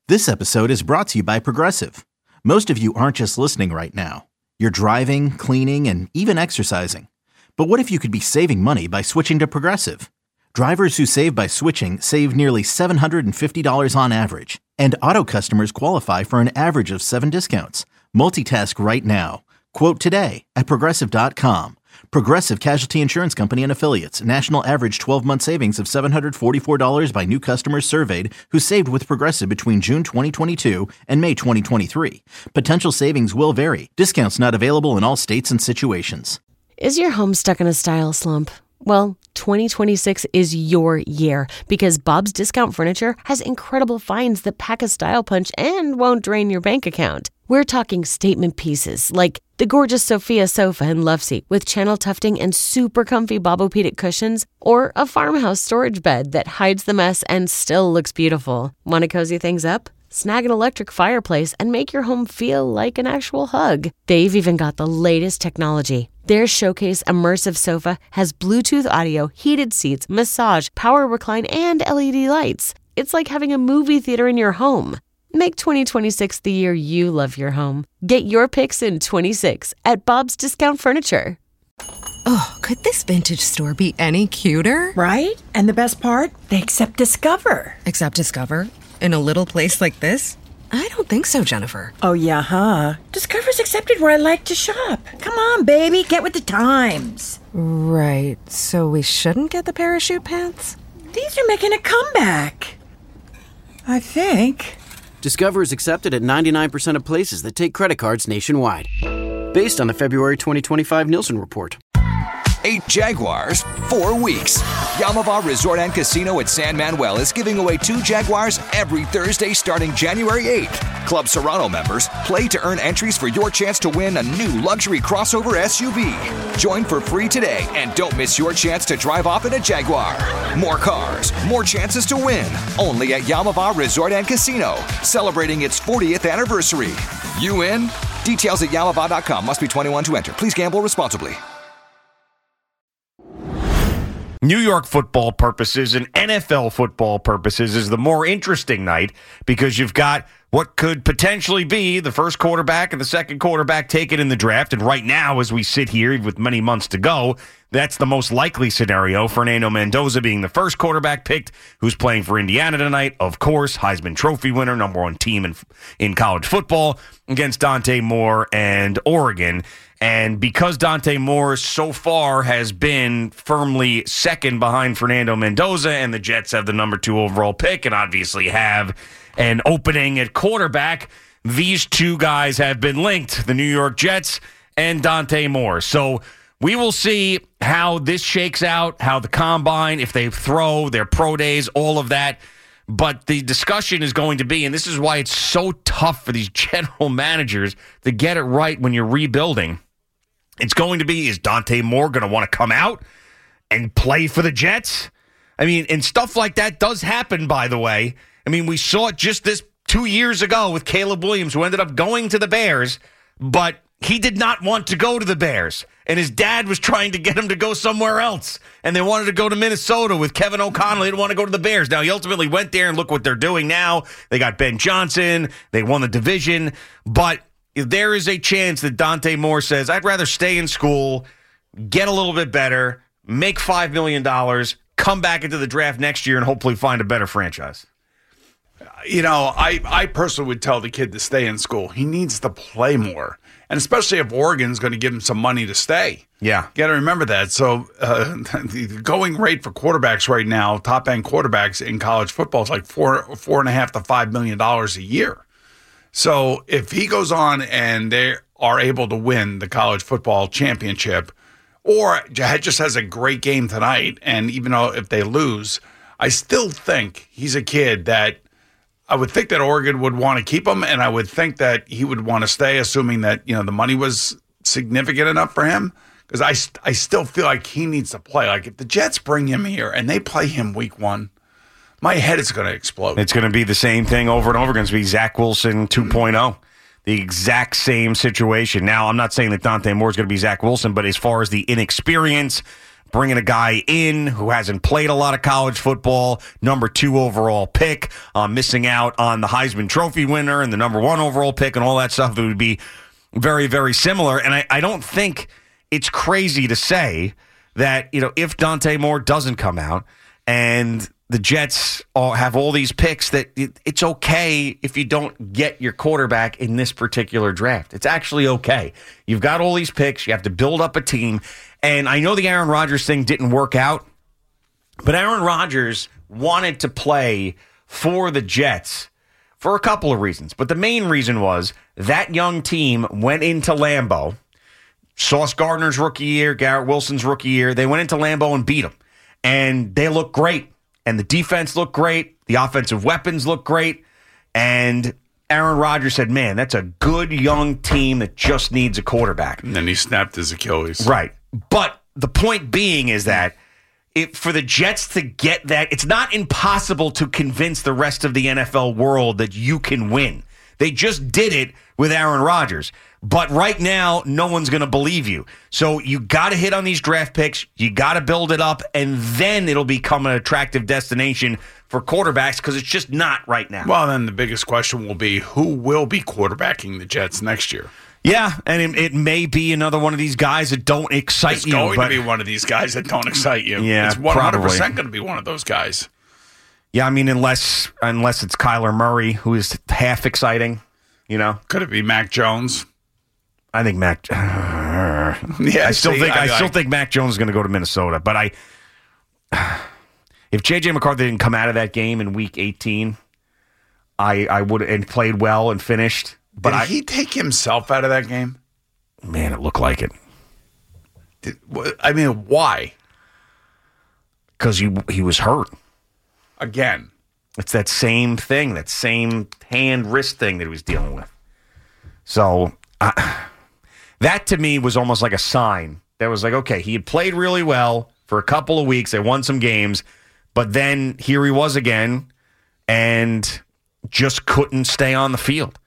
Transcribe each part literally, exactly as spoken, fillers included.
This episode is brought to you by Progressive. Most of you aren't just listening right now. You're driving, cleaning, and even exercising. But what if you could be saving money by switching to Progressive? Drivers who save by switching save nearly seven hundred fifty dollars on average. And auto customers qualify for an average of seven discounts. Multitask right now. Quote today at Progressive dot com. Progressive Casualty Insurance Company and Affiliates. National average twelve-month savings of seven hundred forty-four dollars by new customers surveyed who saved with Progressive between June twenty twenty-two and May twenty twenty-three. Potential savings will vary. Discounts not available in all states and situations. Is your home stuck in a style slump? Well, twenty twenty-six is your year because Bob's Discount Furniture has incredible finds that pack a style punch and won't drain your bank account. We're talking statement pieces like the gorgeous Sophia sofa and love seat with channel tufting and super comfy Bobopedic cushions, or a farmhouse storage bed that hides the mess and still looks beautiful. Want to cozy things up? Snag an electric fireplace and make your home feel like an actual hug. They've even got the latest technology. Their Showcase Immersive Sofa has Bluetooth audio, heated seats, massage, power recline, and L E D lights. It's like having a movie theater in your home. Make twenty twenty-six the year you love your home. Get your picks in twenty-six at Bob's Discount Furniture. Oh, could this vintage store be any cuter? Right? And the best part? They accept Discover. Accept Discover? In a little place like this? I don't think so, Jennifer. Oh, yeah, huh? Discover's accepted where I like to shop. Come on, baby, get with the times. Right, so we shouldn't get the parachute pants? These are making a comeback. I think. Discover is accepted at ninety-nine percent of places that take credit cards nationwide. Based on the February twenty twenty-five Nielsen report. Eight Jaguars, four weeks. Yamava Resort and Casino at San Manuel is giving away two Jaguars every Thursday starting January eighth. Club Serrano members, play to earn entries for your chance to win a new luxury crossover S U V. Join for free today and don't miss your chance to drive off in a Jaguar. More cars, more chances to win. Only at Yamava Resort and Casino, celebrating its fortieth anniversary. You in? Details at yamava dot com. Must be twenty-one to enter. Please gamble responsibly. New York football purposes and N F L football purposes is the more interesting night because you've got what could potentially be the first quarterback and the second quarterback taken in the draft. And right now, as we sit here with many months to go, that's the most likely scenario. Fernando Mendoza being the first quarterback picked, who's playing for Indiana tonight. Of course, Heisman Trophy winner, number one team in, in college football, against Dante Moore and Oregon. And because Dante Moore so far has been firmly second behind Fernando Mendoza, and the Jets have the number two overall pick and obviously have an opening at quarterback, these two guys have been linked, the New York Jets and Dante Moore. So we will see how this shakes out, how the combine, if they throw, their pro days, all of that. But the discussion is going to be, and this is why it's so tough for these general managers to get it right when you're rebuilding. It's going to be, is Dante Moore going to want to come out and play for the Jets? I mean, and stuff like that does happen, by the way. I mean, we saw it just this two years ago with Caleb Williams, who ended up going to the Bears, but he did not want to go to the Bears. And his dad was trying to get him to go somewhere else. And they wanted to go to Minnesota with Kevin O'Connell. They didn't want to go to the Bears. Now, he ultimately went there, and look what they're doing now. They got Ben Johnson. They won the division. But there is a chance that Dante Moore says, I'd rather stay in school, get a little bit better, make five million dollars, come back into the draft next year, and hopefully find a better franchise. You know, I, I personally would tell the kid to stay in school. He needs to play more. And especially if Oregon's going to give him some money to stay. Yeah. You got to remember that. So uh, the going rate for quarterbacks right now, top-end quarterbacks in college football is like four, four and a half to five million dollars a year. So if he goes on and they are able to win the college football championship, or just has a great game tonight, and even though if they lose, I still think he's a kid that I would think that Oregon would want to keep him, and I would think that he would want to stay, assuming that, you know, the money was significant enough for him. Because I, I still feel like he needs to play. Like if the Jets bring him here and they play him week one, my head is going to explode. It's going to be the same thing over and over again. It's going to be Zach Wilson two point oh. The exact same situation. Now, I'm not saying that Dante Moore is going to be Zach Wilson, but as far as the inexperience, bringing a guy in who hasn't played a lot of college football, number two overall pick, uh, missing out on the Heisman Trophy winner and the number one overall pick and all that stuff. It would be very, very similar. And I, I don't think it's crazy to say that, you know, if Dante Moore doesn't come out and the Jets all have all these picks, that it, it's okay if you don't get your quarterback in this particular draft. It's actually okay. You've got all these picks. You have to build up a team. And I know the Aaron Rodgers thing didn't work out, but Aaron Rodgers wanted to play for the Jets for a couple of reasons. But the main reason was that young team went into Lambeau. Sauce Gardner's rookie year, Garrett Wilson's rookie year. They went into Lambeau and beat them. And they looked great. And the defense looked great. The offensive weapons looked great. And Aaron Rodgers said, man, that's a good young team that just needs a quarterback. And then he snapped his Achilles. Right. But the point being is that if, for the Jets to get that, it's not impossible to convince the rest of the N F L world that you can win. They just did it with Aaron Rodgers. But right now, no one's going to believe you. So you got to hit on these draft picks. You got to build it up, and then it'll become an attractive destination for quarterbacks because it's just not right now. Well, then the biggest question will be who will be quarterbacking the Jets next year? Yeah, and it, it may be another one of these guys that don't excite it's you. It's going but, to be one of these guys that don't excite you. Yeah, it's one hundred percent probably. going to be one of those guys. Yeah, I mean, unless unless it's Kyler Murray, who is half exciting, you know. Could it be Mac Jones? I think Mac. Uh, yeah, I still see, think I, I still like, think Mac Jones is going to go to Minnesota. But I, if J J McCarthy didn't come out of that game in Week eighteen, I I would and played well and finished. But did I, he take himself out of that game? Man, it looked like it. Did, I mean, why? Because he he was hurt again. It's that same thing, that same hand wrist thing that he was dealing with. So. Uh, That, to me, was almost like a sign. That was like, okay, he had played really well for a couple of weeks. They won some games. But then here he was again and just couldn't stay on the field.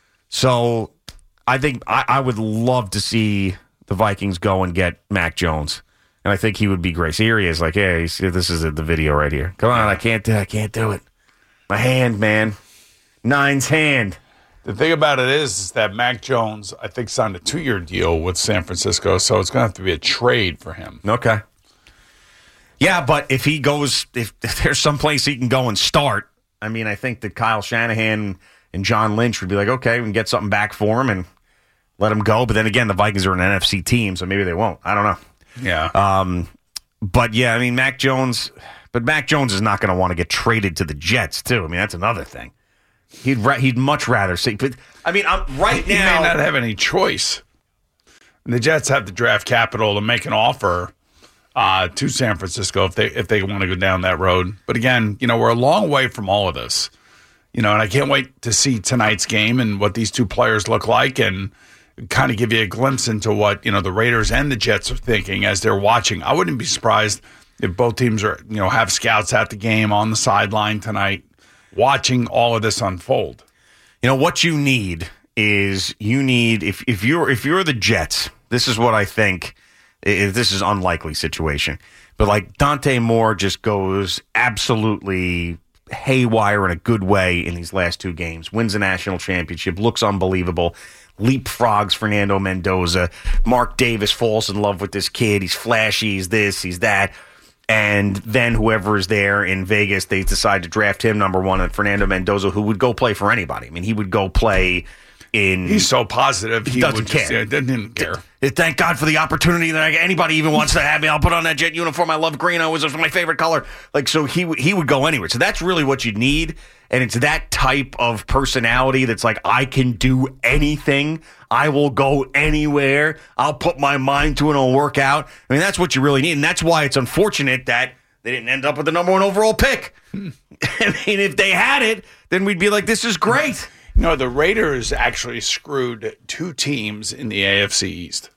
So I think I, I would love to see the Vikings go and get Mac Jones. And I think he would be great. So here he is, like, hey, this is the video right here. Come on, I can't do I can't do it. My hand, man. Nine's hand. The thing about it is, is that Mac Jones, I think, signed a two-year deal with San Francisco, so it's going to have to be a trade for him. Okay. Yeah, but if he goes, if, if there's some place he can go and start, I mean, I think that Kyle Shanahan and John Lynch would be like, okay, we can get something back for him and let him go. But then again, the Vikings are an N F C team, so maybe they won't. I don't know. Yeah. Um, but yeah, I mean, Mac Jones, but Mac Jones is not going to want to get traded to the Jets, too. I mean, that's another thing. He'd ra- he'd much rather see. But I mean, I'm right he now. He may not have any choice. The Jets have the draft capital to make an offer uh, to San Francisco if they if they want to go down that road. But again, you know, we're a long way from all of this. You know, and I can't wait to see tonight's game and what these two players look like, and kind of give you a glimpse into what you know the Raiders and the Jets are thinking as they're watching. I wouldn't be surprised if both teams are you know have scouts at the game on the sideline tonight, watching all of this unfold. You know what you need is you need if if you're if you're the Jets, this is what I think. If this is an unlikely situation, but like Dante Moore just goes absolutely haywire in a good way in these last two games, wins the national championship, looks unbelievable, leapfrogs Fernando Mendoza, Mark Davis falls in love with this kid, he's flashy, he's this, he's that. And then whoever is there in Vegas, they decide to draft him number one, and Fernando Mendoza, who would go play for anybody. I mean, he would go play in. He's so positive. He, he doesn't would care. Just, yeah, didn't care. Thank God for the opportunity that anybody even wants to have me. I'll put on that Jet uniform. I love green. I was it's my favorite color. Like so, he he would go anywhere. So that's really what you need, and it's that type of personality that's like, I can do anything. I will go anywhere. I'll put my mind to it and it'll work out. I mean, that's what you really need. And that's why it's unfortunate that they didn't end up with the number one overall pick. Hmm. I mean, if they had it, then we'd be like, this is great. You know, the Raiders actually screwed two teams in the A F C East.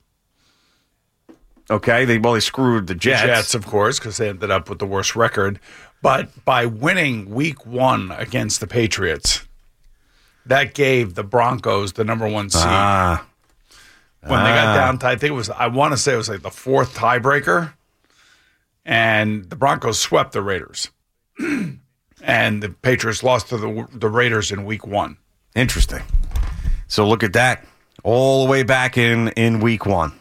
Okay, they well, they screwed the Jets. The Jets, of course, because they ended up with the worst record. But by winning week one against the Patriots, that gave the Broncos the number one seed. Ah. When ah. they got down to, I think it was, I want to say it was like the fourth tiebreaker. and the Broncos swept the Raiders. And the Patriots lost to the the Raiders in week one. Interesting. So look at that. All the way back in, in week one.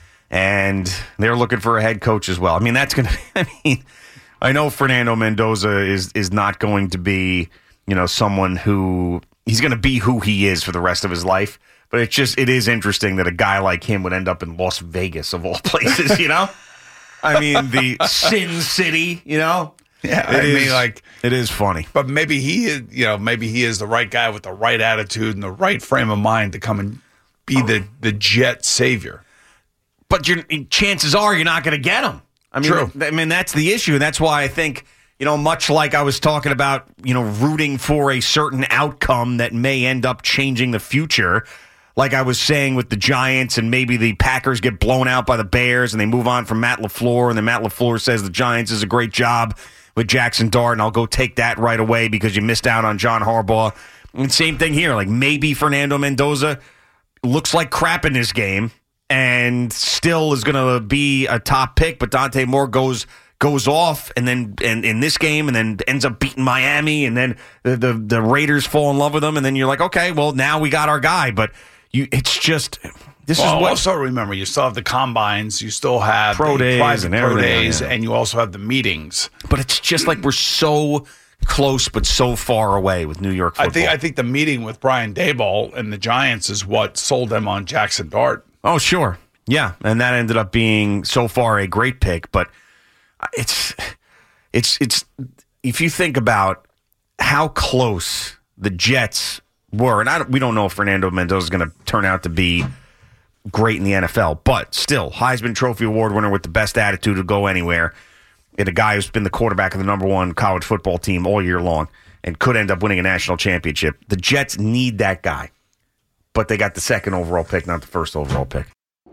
And they're looking for a head coach as well. I mean, that's going to I mean, I know Fernando Mendoza is is not going to be, you know, someone who he's going to be who he is for the rest of his life. But it's just, it is interesting that a guy like him would end up in Las Vegas of all places, you know? I mean, the Sin City, you know? Yeah, it I is, mean, like, it is funny. But maybe he is, you know, maybe he is the right guy with the right attitude and the right frame of mind to come and be the, the Jet savior. But you're, chances are you're not going to get him. I mean, True. I mean, that's the issue. And that's why I think, you know, much like I was talking about, you know, rooting for a certain outcome that may end up changing the future, like I was saying with the Giants, and maybe the Packers get blown out by the Bears and they move on from Matt LaFleur, and then Matt LaFleur says the Giants is a great job with Jackson Dart, and I'll go take that right away because you missed out on John Harbaugh. And same thing here. Like, maybe Fernando Mendoza looks like crap in this game and still is going to be a top pick, but Dante Moore goes goes off and then and in this game and then ends up beating Miami, and then the, the the Raiders fall in love with him, and then you're like, okay, well, now we got our guy. But you, it's just this well, is what. Also, remember, you still have the combines, you still have pro the days private and pro everything, days, yeah. and you also have the meetings. But it's just like we're so close, but so far away with New York football. I think I think the meeting with Brian Daboll and the Giants is what sold them on Jackson Dart. Oh, sure. Yeah, and that ended up being so far a great pick, but it's it's it's if you think about how close the Jets were, and I don't, we don't know if Fernando Mendoza is going to turn out to be great in the N F L, but still, Heisman Trophy Award winner with the best attitude to go anywhere, and a guy who's been the quarterback of the number one college football team all year long and could end up winning a national championship. The Jets need that guy, but they got the second overall pick, not the first overall pick.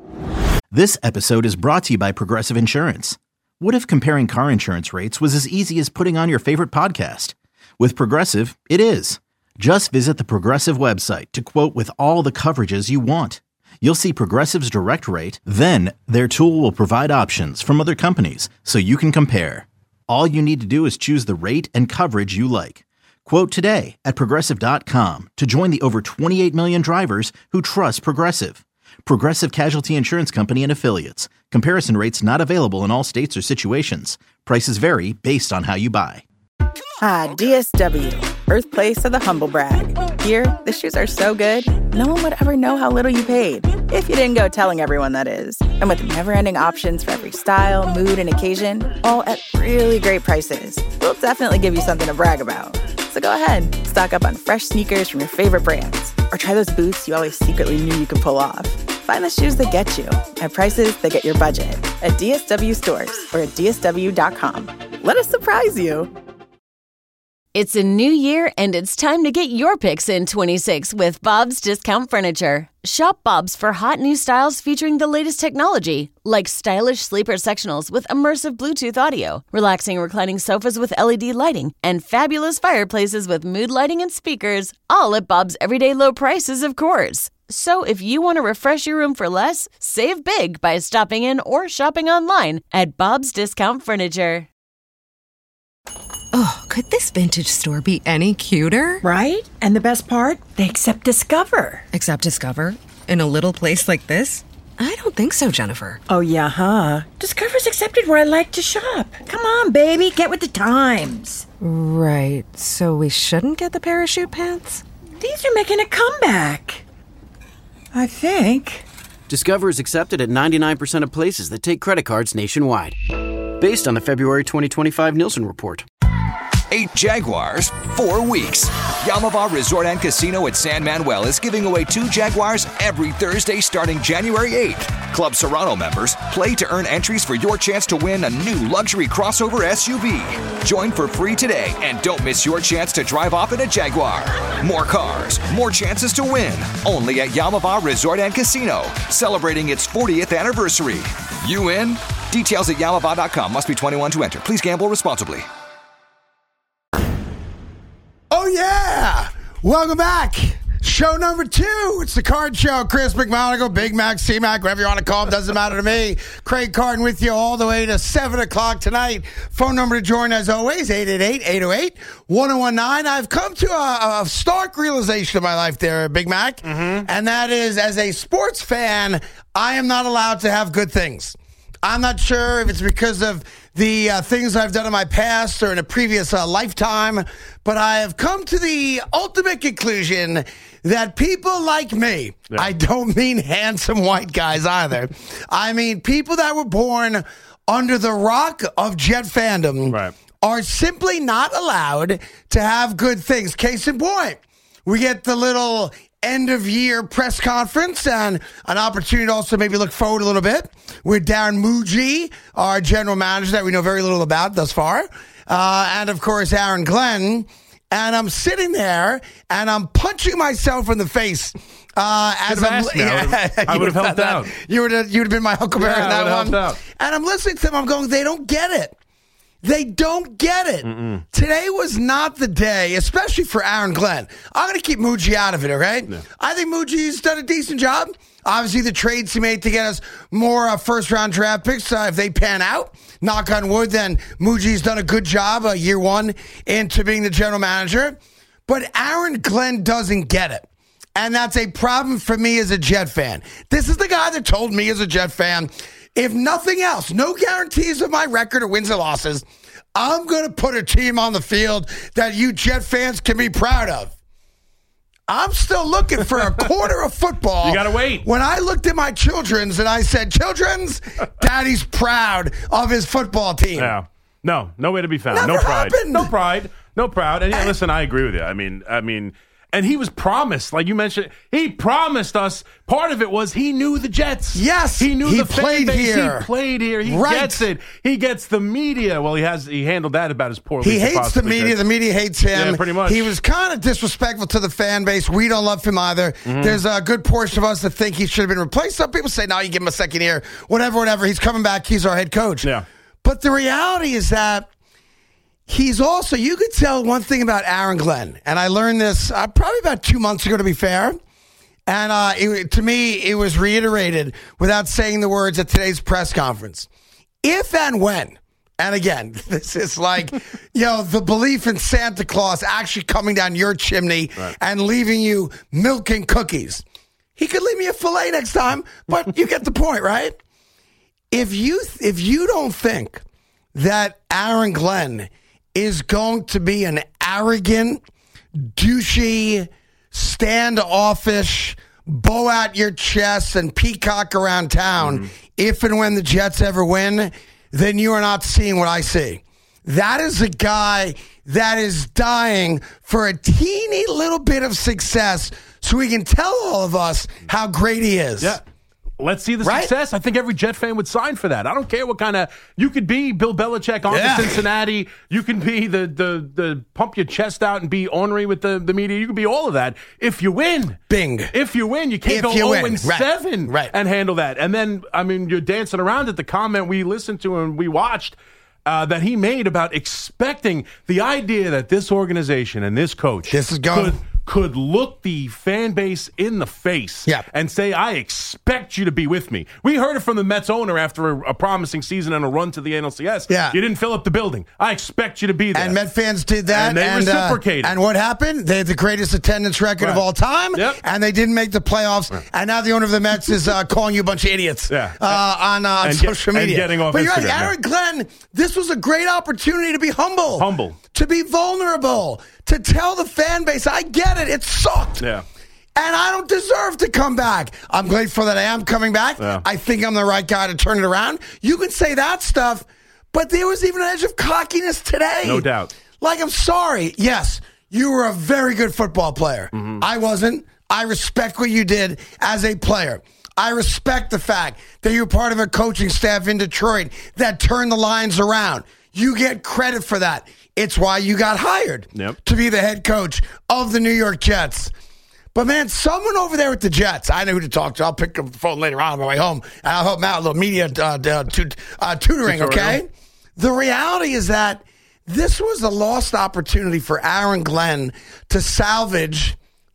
This episode is brought to you by Progressive Insurance. What if comparing car insurance rates was as easy as putting on your favorite podcast? With Progressive, it is. Just visit the Progressive website to quote with all the coverages you want. You'll see Progressive's direct rate, then their tool will provide options from other companies so you can compare. All you need to do is choose the rate and coverage you like. Quote today at Progressive dot com to join the over twenty-eight million drivers who trust Progressive. Progressive Casualty Insurance Company and Affiliates. Comparison rates not available in all states or situations. Prices vary based on how you buy. Hi, D S W, birthplace of the humble brag. Here, the shoes are so good, no one would ever know how little you paid. If you didn't go telling everyone, that is. And with never-ending options for every style, mood, and occasion, all at really great prices, we'll definitely give you something to brag about. So go ahead, stock up on fresh sneakers from your favorite brands, or try those boots you always secretly knew you could pull off. Find the shoes that get you at prices that get your budget at D S W stores or at D S W dot com. Let us surprise you. It's a new year, and it's time to get your picks in twenty-six with Bob's Discount Furniture. Shop Bob's for hot new styles featuring the latest technology, like stylish sleeper sectionals with immersive Bluetooth audio, relaxing reclining sofas with L E D lighting, and fabulous fireplaces with mood lighting and speakers, all at Bob's everyday low prices, of course. So if you want to refresh your room for less, save big by stopping in or shopping online at Bob's Discount Furniture. Oh, could this vintage store be any cuter? Right? And the best part? They accept Discover. Accept Discover? In a little place like this? I don't think so, Jennifer. Oh, yeah, huh? Discover's accepted where I like to shop. Come on, baby, get with the times. Right, so we shouldn't get the parachute pants? These are making a comeback. I think. Discover is accepted at ninety-nine percent of places that take credit cards nationwide. Based on the February twenty twenty-five Nielsen report. Eight Jaguars, four weeks. Yamava Resort and Casino at San Manuel is giving away two Jaguars every Thursday starting January eighth. Club Serrano members play to earn entries for your chance to win a new luxury crossover S U V. Join for free today and don't miss your chance to drive off in a Jaguar. More cars, more chances to win. Only at Yamava Resort and Casino, celebrating its fortieth anniversary. You in? Details at yamava dot com. Must be twenty-one to enter. Please gamble responsibly. Oh, yeah! Welcome back. Show number two. It's the Card Show. Chris McMonagle, Big Mac, C-Mac, whatever you want to call him, doesn't matter to me. Craig Carton with you all the way to seven o'clock tonight. Phone number to join, as always, eight eight eight, eight oh eight, one oh one nine. I've come to a, a stark realization of my life there, Big Mac, mm-hmm. and that is, as a sports fan, I am not allowed to have good things. I'm not sure if it's because of the uh, things I've done in my past or in a previous uh, lifetime, but I have come to the ultimate conclusion that people like me, yeah. I don't mean handsome white guys either, I mean people that were born under the rock of Jet fandom, right. are simply not allowed to have good things. Case in point, we get the little end-of-year press conference and an opportunity to also maybe look forward a little bit with Darren Muji, our general manager that we know very little about thus far, uh, and, of course, Aaron Glenn. And I'm sitting there, and I'm punching myself in the face. Uh, as I'm, asked me. Yeah, I would have helped out. You would have, you'd have been my Huckleberry yeah, in that one. Out. And I'm listening to them. I'm going, they don't get it. They don't get it. Mm-mm. Today was not the day, especially for Aaron Glenn. I'm going to keep Muji out of it, okay? Yeah. I think Muji's done a decent job. Obviously, the trades he made to get us more uh, first-round draft picks, uh, if they pan out, knock on wood, then Muji's done a good job uh, year one into being the general manager. But Aaron Glenn doesn't get it. And that's a problem for me as a Jet fan. This is the guy that told me as a Jet fan, if nothing else, no guarantees of my record or wins or losses, I'm going to put a team on the field that you Jet fans can be proud of. I'm still looking for a quarter of football. You got to wait. When I looked at my children's and I said, children's, Daddy's proud of his football team. Yeah. No, no way to be found. Never no pride. Happened. No pride. No pride. And yeah, listen, I agree with you. I mean, I mean, and he was promised, like you mentioned, he promised us. Part of it was he knew the Jets. Yes, he knew he the played fan base. here. He played here. He right. gets it. He gets the media. Well, he has. He handled that about as poorly. He as hates the media. Could. The media hates him. Yeah, pretty much. He was kind of disrespectful to the fan base. We don't love him either. Mm-hmm. There's a good portion of us that think he should have been replaced. Some people say, "No, you give him a second year, whatever, whatever." He's coming back. He's our head coach. Yeah. But the reality is that he's also, you could tell one thing about Aaron Glenn, and I learned this uh, probably about two months ago, to be fair. And uh, it, to me, it was reiterated without saying the words at today's press conference. If and when, and again, this is like, you know, the belief in Santa Claus actually coming down your chimney right. and leaving you milk and cookies. He could leave me a filet next time, but you get the point, right? If you if you don't think that Aaron Glenn is going to be an arrogant, douchey, standoffish, bow out your chest and peacock around town, mm-hmm. if and when the Jets ever win, then you are not seeing what I see. That is a guy that is dying for a teeny little bit of success so he can tell all of us how great he is. Yeah. Let's see the right? success. I think every Jet fan would sign for that. I don't care what kind of you could be. Bill Belichick on yeah. to Cincinnati. You can be the the the pump your chest out and be ornery with the, the media. You can be all of that if you win. Bing. If you win, you can't if go you zero and seven right. right. and handle that. And then I mean, you're dancing around at the comment we listened to and we watched uh, that he made about expecting the idea that this organization and this coach this is going. Could, could look the fan base in the face yeah. and say, I expect you to be with me. We heard it from the Mets owner after a, a promising season and a run to the N L C S. Yeah. You didn't fill up the building. I expect you to be there. And Met fans did that. And they and, reciprocated. Uh, and what happened? They had the greatest attendance record right. of all time, yep. and they didn't make the playoffs. Right. And now the owner of the Mets is uh, calling you a bunch of idiots yeah. uh, on, uh, on social get, media. And getting off but Instagram, you're right, yeah. Aaron Glenn, this was a great opportunity to be humble. Humble. To be vulnerable. To tell the fan base, I get it, it sucked. Yeah. And I don't deserve to come back. I'm grateful that I am coming back. Yeah. I think I'm the right guy to turn it around. You can say that stuff, but there was even an edge of cockiness today. No doubt. Like, I'm sorry. Yes, you were a very good football player. Mm-hmm. I wasn't. I respect what you did as a player. I respect the fact that you were part of a coaching staff in Detroit that turned the lines around. You get credit for that. It's why you got hired yep. to be the head coach of the New York Jets. But, man, someone over there at the Jets, I know who to talk to. I'll pick up the phone later on on my way home, and I'll help them out a little media uh, uh, tut- uh, tutoring, okay? The reality is that this was a lost opportunity for Aaron Glenn to salvage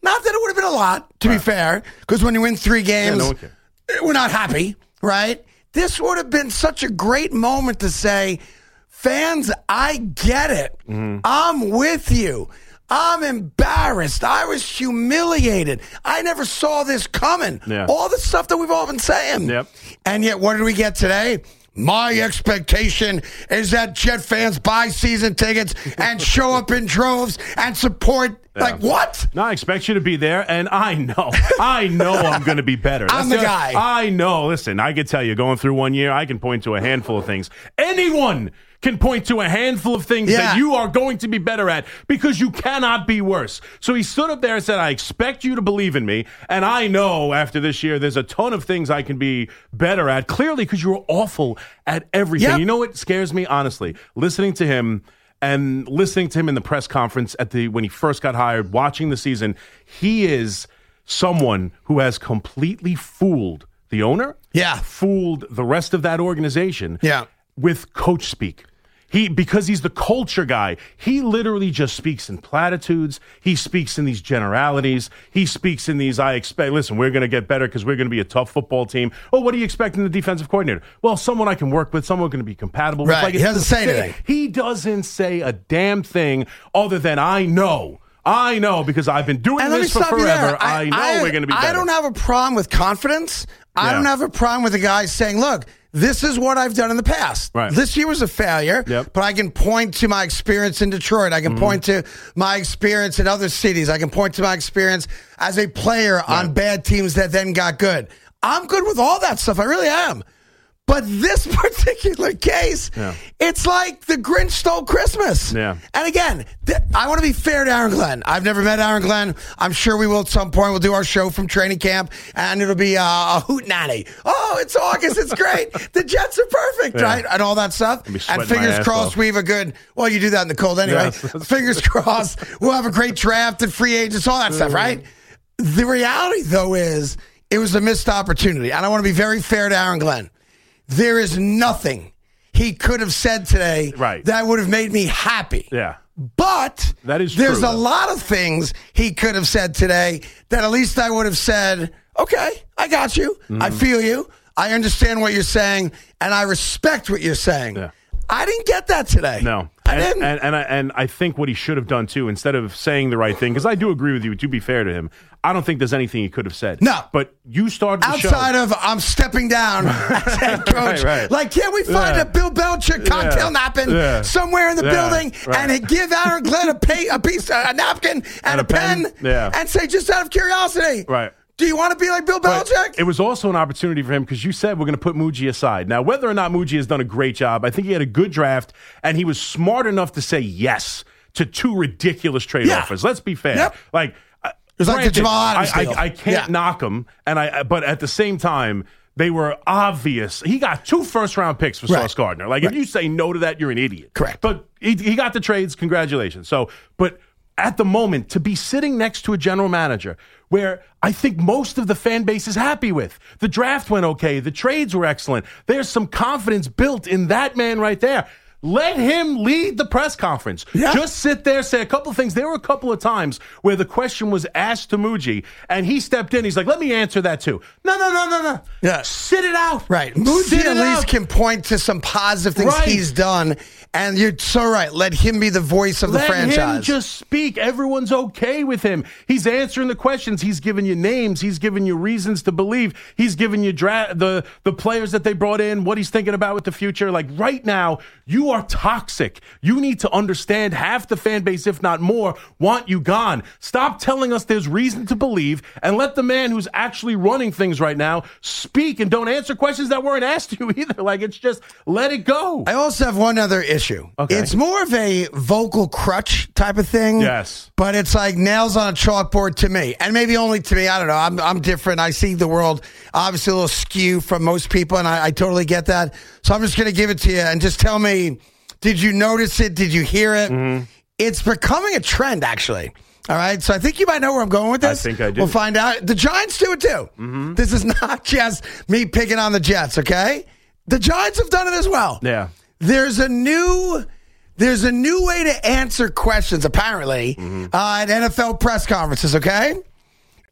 Not that it would have been a lot, to right. be fair, because when you win three games, yeah, no one cares. We're not happy, right? This would have been such a great moment to say, fans, I get it. Mm-hmm. I'm with you. I'm embarrassed. I was humiliated. I never saw this coming. Yeah. All the stuff that we've all been saying. Yep. And yet, what did we get today? My expectation is that Jet fans buy season tickets and show up in droves and support. Yeah. Like, what? No, I expect you to be there, and I know. I know I'm going to be better. I'm the, the guy. I know. Listen, I can tell you, going through one year, I can point to a handful of things. Anyone can point to a handful of things yeah. that you are going to be better at because you cannot be worse. So he stood up there and said, I expect you to believe in me, and I know after this year there's a ton of things I can be better at, clearly because you're awful at everything. Yep. You know what scares me, honestly? Listening to him and listening to him in the press conference at the when he first got hired, watching the season, he is someone who has completely fooled the owner, yeah, fooled the rest of that organization yeah. with coach speak. He, because he's the culture guy, he literally just speaks in platitudes. He speaks in these generalities. He speaks in these, I expect, listen, we're going to get better because we're going to be a tough football team. Oh, what do you expect in the defensive coordinator? Well, someone I can work with, someone going to be compatible with. Right, like, he doesn't say anything. He doesn't say a damn thing other than I know. I know because I've been doing and this for forever. I, I know I, we're going to be better. I don't have a problem with confidence. I yeah. don't have a problem with the guy saying, look, this is what I've done in the past. Right. This year was a failure, yep. but I can point to my experience in Detroit. I can mm-hmm. point to my experience in other cities. I can point to my experience as a player right. on bad teams that then got good. I'm good with all that stuff. I really am. But this particular case, yeah. it's like the Grinch stole Christmas. Yeah. And again, th- I want to be fair to Aaron Glenn. I've never met Aaron Glenn. I'm sure we will at some point. We'll do our show from training camp, and it'll be uh, a hootenanny. Oh, it's August. It's great. The Jets are perfect, yeah. right? And all that stuff. And fingers crossed we have a good, well, you do that in the cold anyway. Yes. Fingers crossed we'll have a great draft and free agents, all that stuff, right? The reality, though, is it was a missed opportunity. And I want to be very fair to Aaron Glenn. There is nothing he could have said today right. that would have made me happy. Yeah. But that is there's true, a though. lot of things he could have said today that at least I would have said, okay, I got you. Mm-hmm. I feel you. I understand what you're saying, and I respect what you're saying. Yeah. I didn't get that today. No. I and, didn't. And, and, I, and I think what he should have done, too, instead of saying the right thing, because I do agree with you, to be fair to him, I don't think there's anything he could have said. No. But you started the Outside show. of I'm stepping down as head coach. right, right. Like, can't we find yeah. a Bill Belichick cocktail yeah. napkin yeah. somewhere in the yeah. building right. and give Aaron Glenn a, pay, a piece, a napkin and, and a, a pen, pen yeah. and say, just out of curiosity, right. do you want to be like Bill Belichick? But it was also an opportunity for him because you said we're going to put Muji aside. Now, whether or not Muji has done a great job, I think he had a good draft, and he was smart enough to say yes to two ridiculous trade yeah. offers. Let's be fair. Yep. Like, it was like the Jamal Adams I, deal. I, I can't yeah. knock him, and I. but at the same time, they were obvious. He got two first-round picks for right. Sauce Gardner. Like, right. if you say no to that, you're an idiot. Correct. But he, he got the trades. Congratulations. So, but at the moment, to be sitting next to a general manager where I think most of the fan base is happy with. The draft went okay. The trades were excellent. There's some confidence built in that man right there. Let him lead the press conference. Yeah. Just sit there, say a couple of things. There were a couple of times where the question was asked to Muji, and he stepped in. He's like, let me answer that too. No, no, no, no, no. Yeah. Sit it out. Right. Muji at least out. can point to some positive things right. he's done, and you're so right. Let him be the voice of Let the franchise. Let him just speak. Everyone's okay with him. He's answering the questions. He's giving you names. He's giving you reasons to believe. He's giving you dra- the, the players that they brought in, what he's thinking about with the future. Like right now, you are toxic. You need to understand half the fan base, if not more, want you gone. Stop telling us there's reason to believe and let the man who's actually running things right now speak and don't answer questions that weren't asked you either. Like, it's just let it go. I also have one other issue. Okay. It's more of a vocal crutch type of thing. Yes. But it's like nails on a chalkboard to me. And maybe only to me. I don't know. I'm I'm different. I see the world obviously a little skew from most people, and I, I totally get that. So I'm just going to give it to you and just tell me, did you notice it? Did you hear it? Mm-hmm. It's becoming a trend, actually. All right, so I think you might know where I'm going with this. I think I do. We'll find out. The Giants do it too. Mm-hmm. This is not just me picking on the Jets, okay? The Giants have done it as well. Yeah. There's a new, there's a new way to answer questions, apparently, mm-hmm. uh, at N F L press conferences, okay?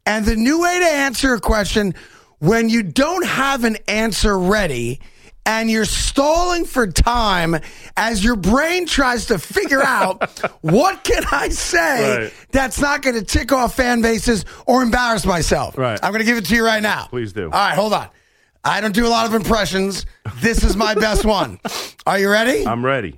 And the new way to answer a question when you don't have an answer ready and you're stalling for time as your brain tries to figure out what can I say right. that's not going to tick off fan bases or embarrass myself. Right. I'm going to give it to you right now. Please do. All right, hold on. I don't do a lot of impressions. This is my best one. Are you ready? I'm ready.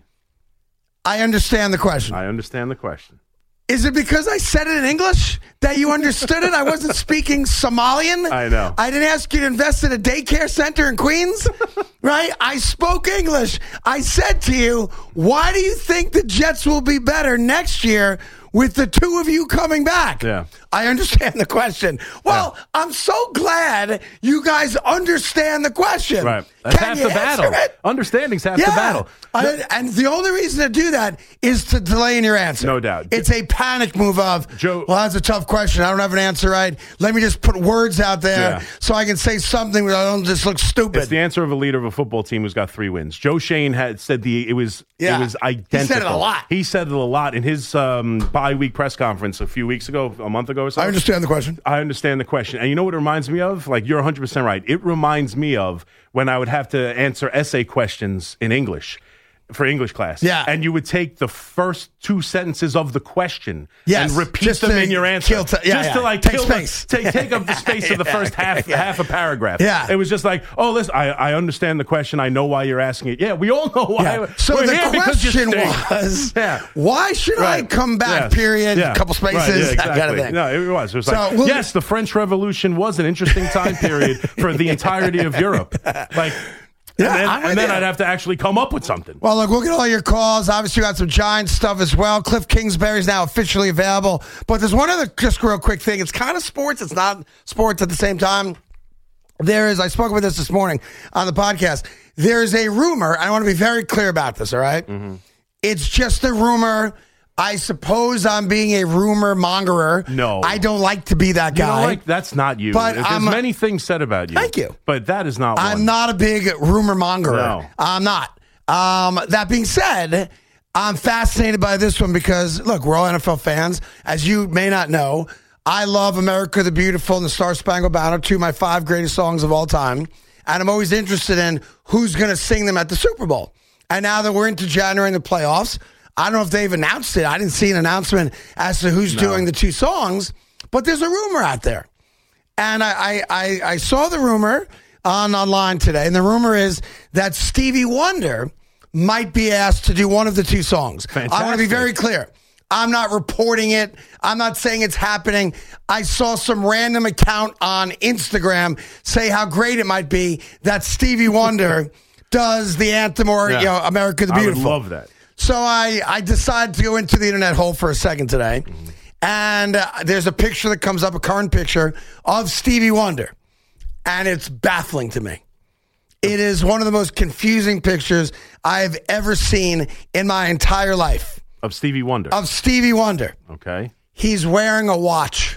I understand the question. I understand the question. Is it because I said it in English that you understood it? I wasn't speaking Somalian. I know. I didn't ask you to invest in a daycare center in Queens, right? I spoke English. I said to you, why do you think the Jets will be better next year with the two of you coming back? Yeah. I understand the question. Well, yeah. I'm so glad you guys understand the question. Right. That's Can half you the battle. It? Understanding's half yeah. the battle. I, and the only reason to do that is to delay in your answer. No doubt. It's a panic move of, Joe, well, that's a tough question. I don't have an answer right. Let me just put words out there yeah. so I can say something where I don't just look stupid. It's the answer of a leader of a football team who's got three wins. Joe Shane had said the it was yeah. it was identical. He said it a lot. He said it a lot in his um, bye-week press conference a few weeks ago, a month ago or so. I understand the question. I understand the question. And you know what it reminds me of? Like, you're one hundred percent right. It reminds me of when I would have to answer essay questions in English for English class. Yeah. And you would take the first two sentences of the question yes. and repeat them in your answer. T- yeah, just yeah. to like take kill space. The, take, take up the space of the first half yeah. half a paragraph. Yeah. It was just like, oh, listen, I, I understand the question. I know why you're asking it. Yeah, we all know why. Yeah. So We're the here question because was, yeah. why should right. I come back, yes. period, yeah. couple spaces, right. yeah, exactly. that kind of thing. No, it was. It was so like, we'll, yes, the French Revolution was an interesting time period for the entirety of Europe. Like, Yeah, and then, I'm and then you. I'd have to actually come up with something. Well, look, we'll get all your calls. Obviously, we got some Giants stuff as well. Cliff Kingsbury is now officially available. But there's one other just real quick thing. It's kind of sports. It's not sports at the same time. There is, I spoke about this this morning on the podcast. There is a rumor. I want to be very clear about this, all right? Mm-hmm. It's just a rumor. I suppose I'm being a rumor mongerer. No. I don't like to be that guy. You know, like, that's not you. But There's I'm, many things said about you. Thank you. But that is not one. I'm not a big rumor mongerer. No. I'm not. Um, that being said, I'm fascinated by this one because, look, we're all N F L fans. As you may not know, I love America the Beautiful and the Star Spangled Banner, two of my five greatest songs of all time. And I'm always interested in who's going to sing them at the Super Bowl. And now that we're into January and the playoffs, I don't know if they've announced it. I didn't see an announcement as to who's no. doing the two songs, but there's a rumor out there. And I, I, I saw the rumor on online today, and the rumor is that Stevie Wonder might be asked to do one of the two songs. Fantastic. I want to be very clear. I'm not reporting it. I'm not saying it's happening. I saw some random account on Instagram say how great it might be that Stevie Wonder does the anthem or yeah. you know, America the Beautiful. I would love that. So I, I decided to go into the internet hole for a second today. Mm-hmm. And uh, there's a picture that comes up, a current picture of Stevie Wonder. And it's baffling to me. It is one of the most confusing pictures I've ever seen in my entire life. Of Stevie Wonder? Of Stevie Wonder. Okay. He's wearing a watch.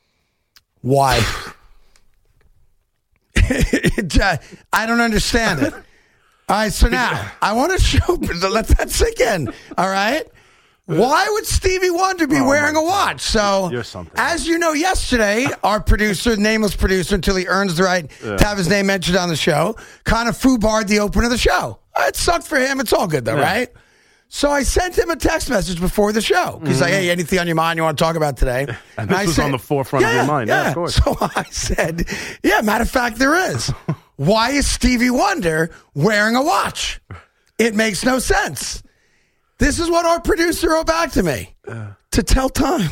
Why? I don't understand it. All right, so now I want to show, let that sink in, all right? Why would Stevie Wonder be oh wearing a watch? So, You're something. As you know, yesterday, our producer, nameless producer, until he earns the right yeah. to have his name mentioned on the show, kind of foobarred the opener of the show. It sucked for him. It's all good, though, yeah. right? So I sent him a text message before the show. He's mm-hmm. like, hey, anything on your mind you want to talk about today? And this and was said, on the forefront yeah, of your mind. Yeah. yeah, of course. So I said, yeah, matter of fact, there is. Why is Stevie Wonder wearing a watch? It makes no sense. This is what our producer wrote back to me. Uh, to tell time.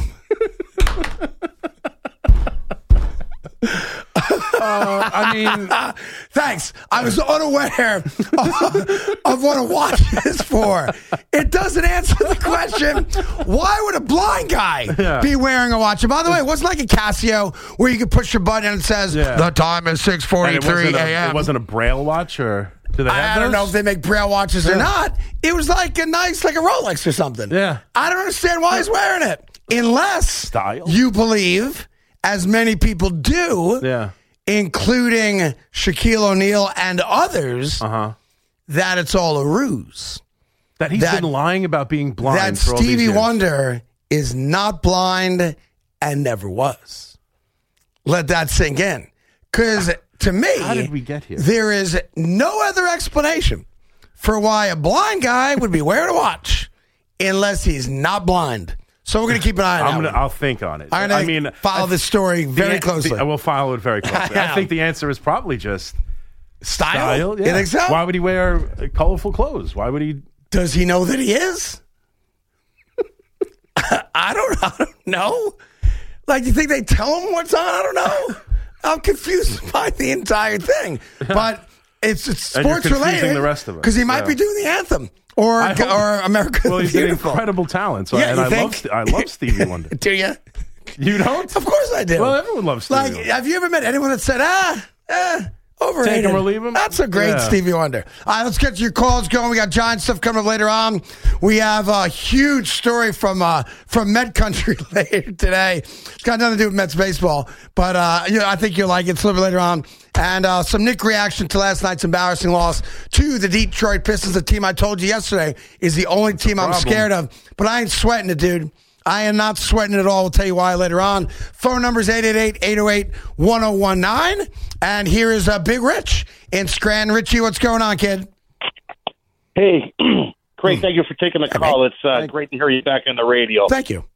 uh, I mean, thanks. I was unaware of, of what a watch is for. It doesn't answer the question. Why would a blind guy yeah. be wearing a watch? And by the way, it wasn't like a Casio where you could push your button and it says yeah. the time is six forty-three a.m. It wasn't a Braille watch, or do they have I don't those? know if they make Braille watches yeah. or not. It was like a nice, like a Rolex or something. Yeah, I don't understand why he's wearing it, unless Style. you believe, as many people do, yeah. including Shaquille O'Neal and others, uh-huh. that it's all a ruse. That he's that, been lying about being blind. That for all these Stevie years. Wonder is not blind and never was. let that sink in. Because to me, how did we get here? There is no other explanation for why a blind guy would be wearing a watch unless he's not blind. So we're going to keep an eye on I'm that. gonna, I'll think on it. I'm I mean, follow I, this story very the, closely. The, I will follow it very closely. I think the answer is probably just style. style yeah. You think so? Why would he wear colorful clothes? Why would he? Does he know that he is? I don't, I don't know. Like, you think they tell him what's on? I don't know. I'm confused by the entire thing. But it's, it's sports related. The rest of us because he might yeah. be doing the anthem or hope, or America's Well, he's Beautiful. an incredible talent. So yeah, and you I think? love I love Stevie Wonder. Do you? You don't? Of course I do. Well, everyone loves Stevie Like, Wonder. have you ever met anyone that said, ah, ah, overrated? Take him or leave him? That's a great Yeah. Stevie Wonder. All right, let's get to your calls going. We got giant stuff coming up later on. We have a huge story from uh, from Met Country later today. It's got nothing to do with Mets baseball, but uh, you know, I think you'll like it. It's a little bit later on. And uh, some Nick reaction to last night's embarrassing loss to the Detroit Pistons, the team I told you yesterday is the only team I'm scared of. But I ain't sweating it, dude. I am not sweating it at all. We'll tell you why later on. Phone number is eight eight eight, eight oh eight, one oh one nine. And here is uh, Big Rich in Scranton. Richie, what's going on, kid? Hey, Craig, thank you for taking the call. It's uh, great to hear you back on the radio. Thank you.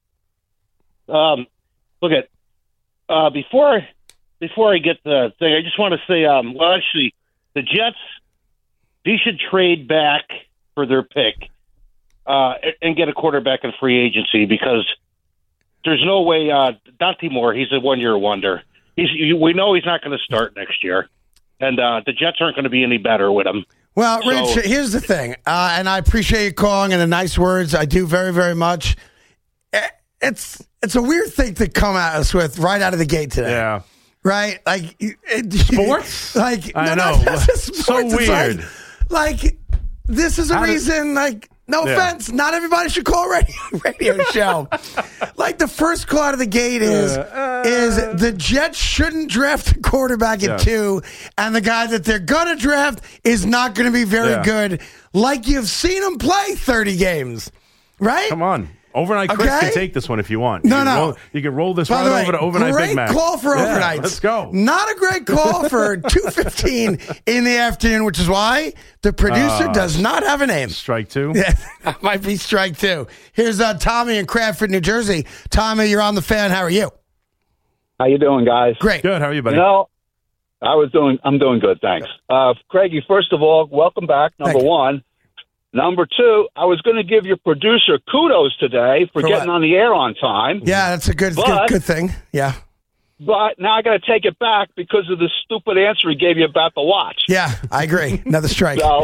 Um, look at uh, before before I get the thing, I just want to say, um, well, actually, the Jets, they should trade back for their pick uh, and get a quarterback in free agency because there's no way uh, Dante Moore, he's a one-year wonder. He's, we know he's not going to start next year, and uh, the Jets aren't going to be any better with him. Well, So- Rich, here's the thing, uh, and I appreciate you calling and the nice words. I do very, very much. Eh, It's it's a weird thing to come at us with right out of the gate today. Yeah. Right? Like it, Sports? Like I no, know. not just sports. So It's weird. Like, like this is a How did- reason. Like, no Yeah. offense, not everybody should call a radio radio show. Like the first call out of the gate is Uh, is the Jets shouldn't draft a quarterback at Yeah. two, and the guy that they're gonna draft is not going to be very Yeah. good. Like you've seen him play thirty games, right? Come on. Overnight Chris Okay. can take this one if you want. No, you can no. Roll, you can roll this By right the way, over to Overnight great Big Mac. call for Yeah, overnights. Let's go. Not a great call for two fifteen in the afternoon, which is why the producer Uh, does not have a name. Strike two. Yeah, that might be strike two. Here's uh, Tommy in Cranford, New Jersey. Tommy, you're on the fan. How are you? How you doing, guys? Great. Good. How are you, buddy? You know, I was doing. I'm doing good, thanks. Uh, Craigie, first of all, welcome back. Number Thank you. one. Number two, I was going to give your producer kudos today for, For getting what? on the air on time. Yeah, that's a good, good, But- good thing. Yeah. But now I got to take it back because of the stupid answer he gave you about the watch. Yeah, I agree. Another strike. So,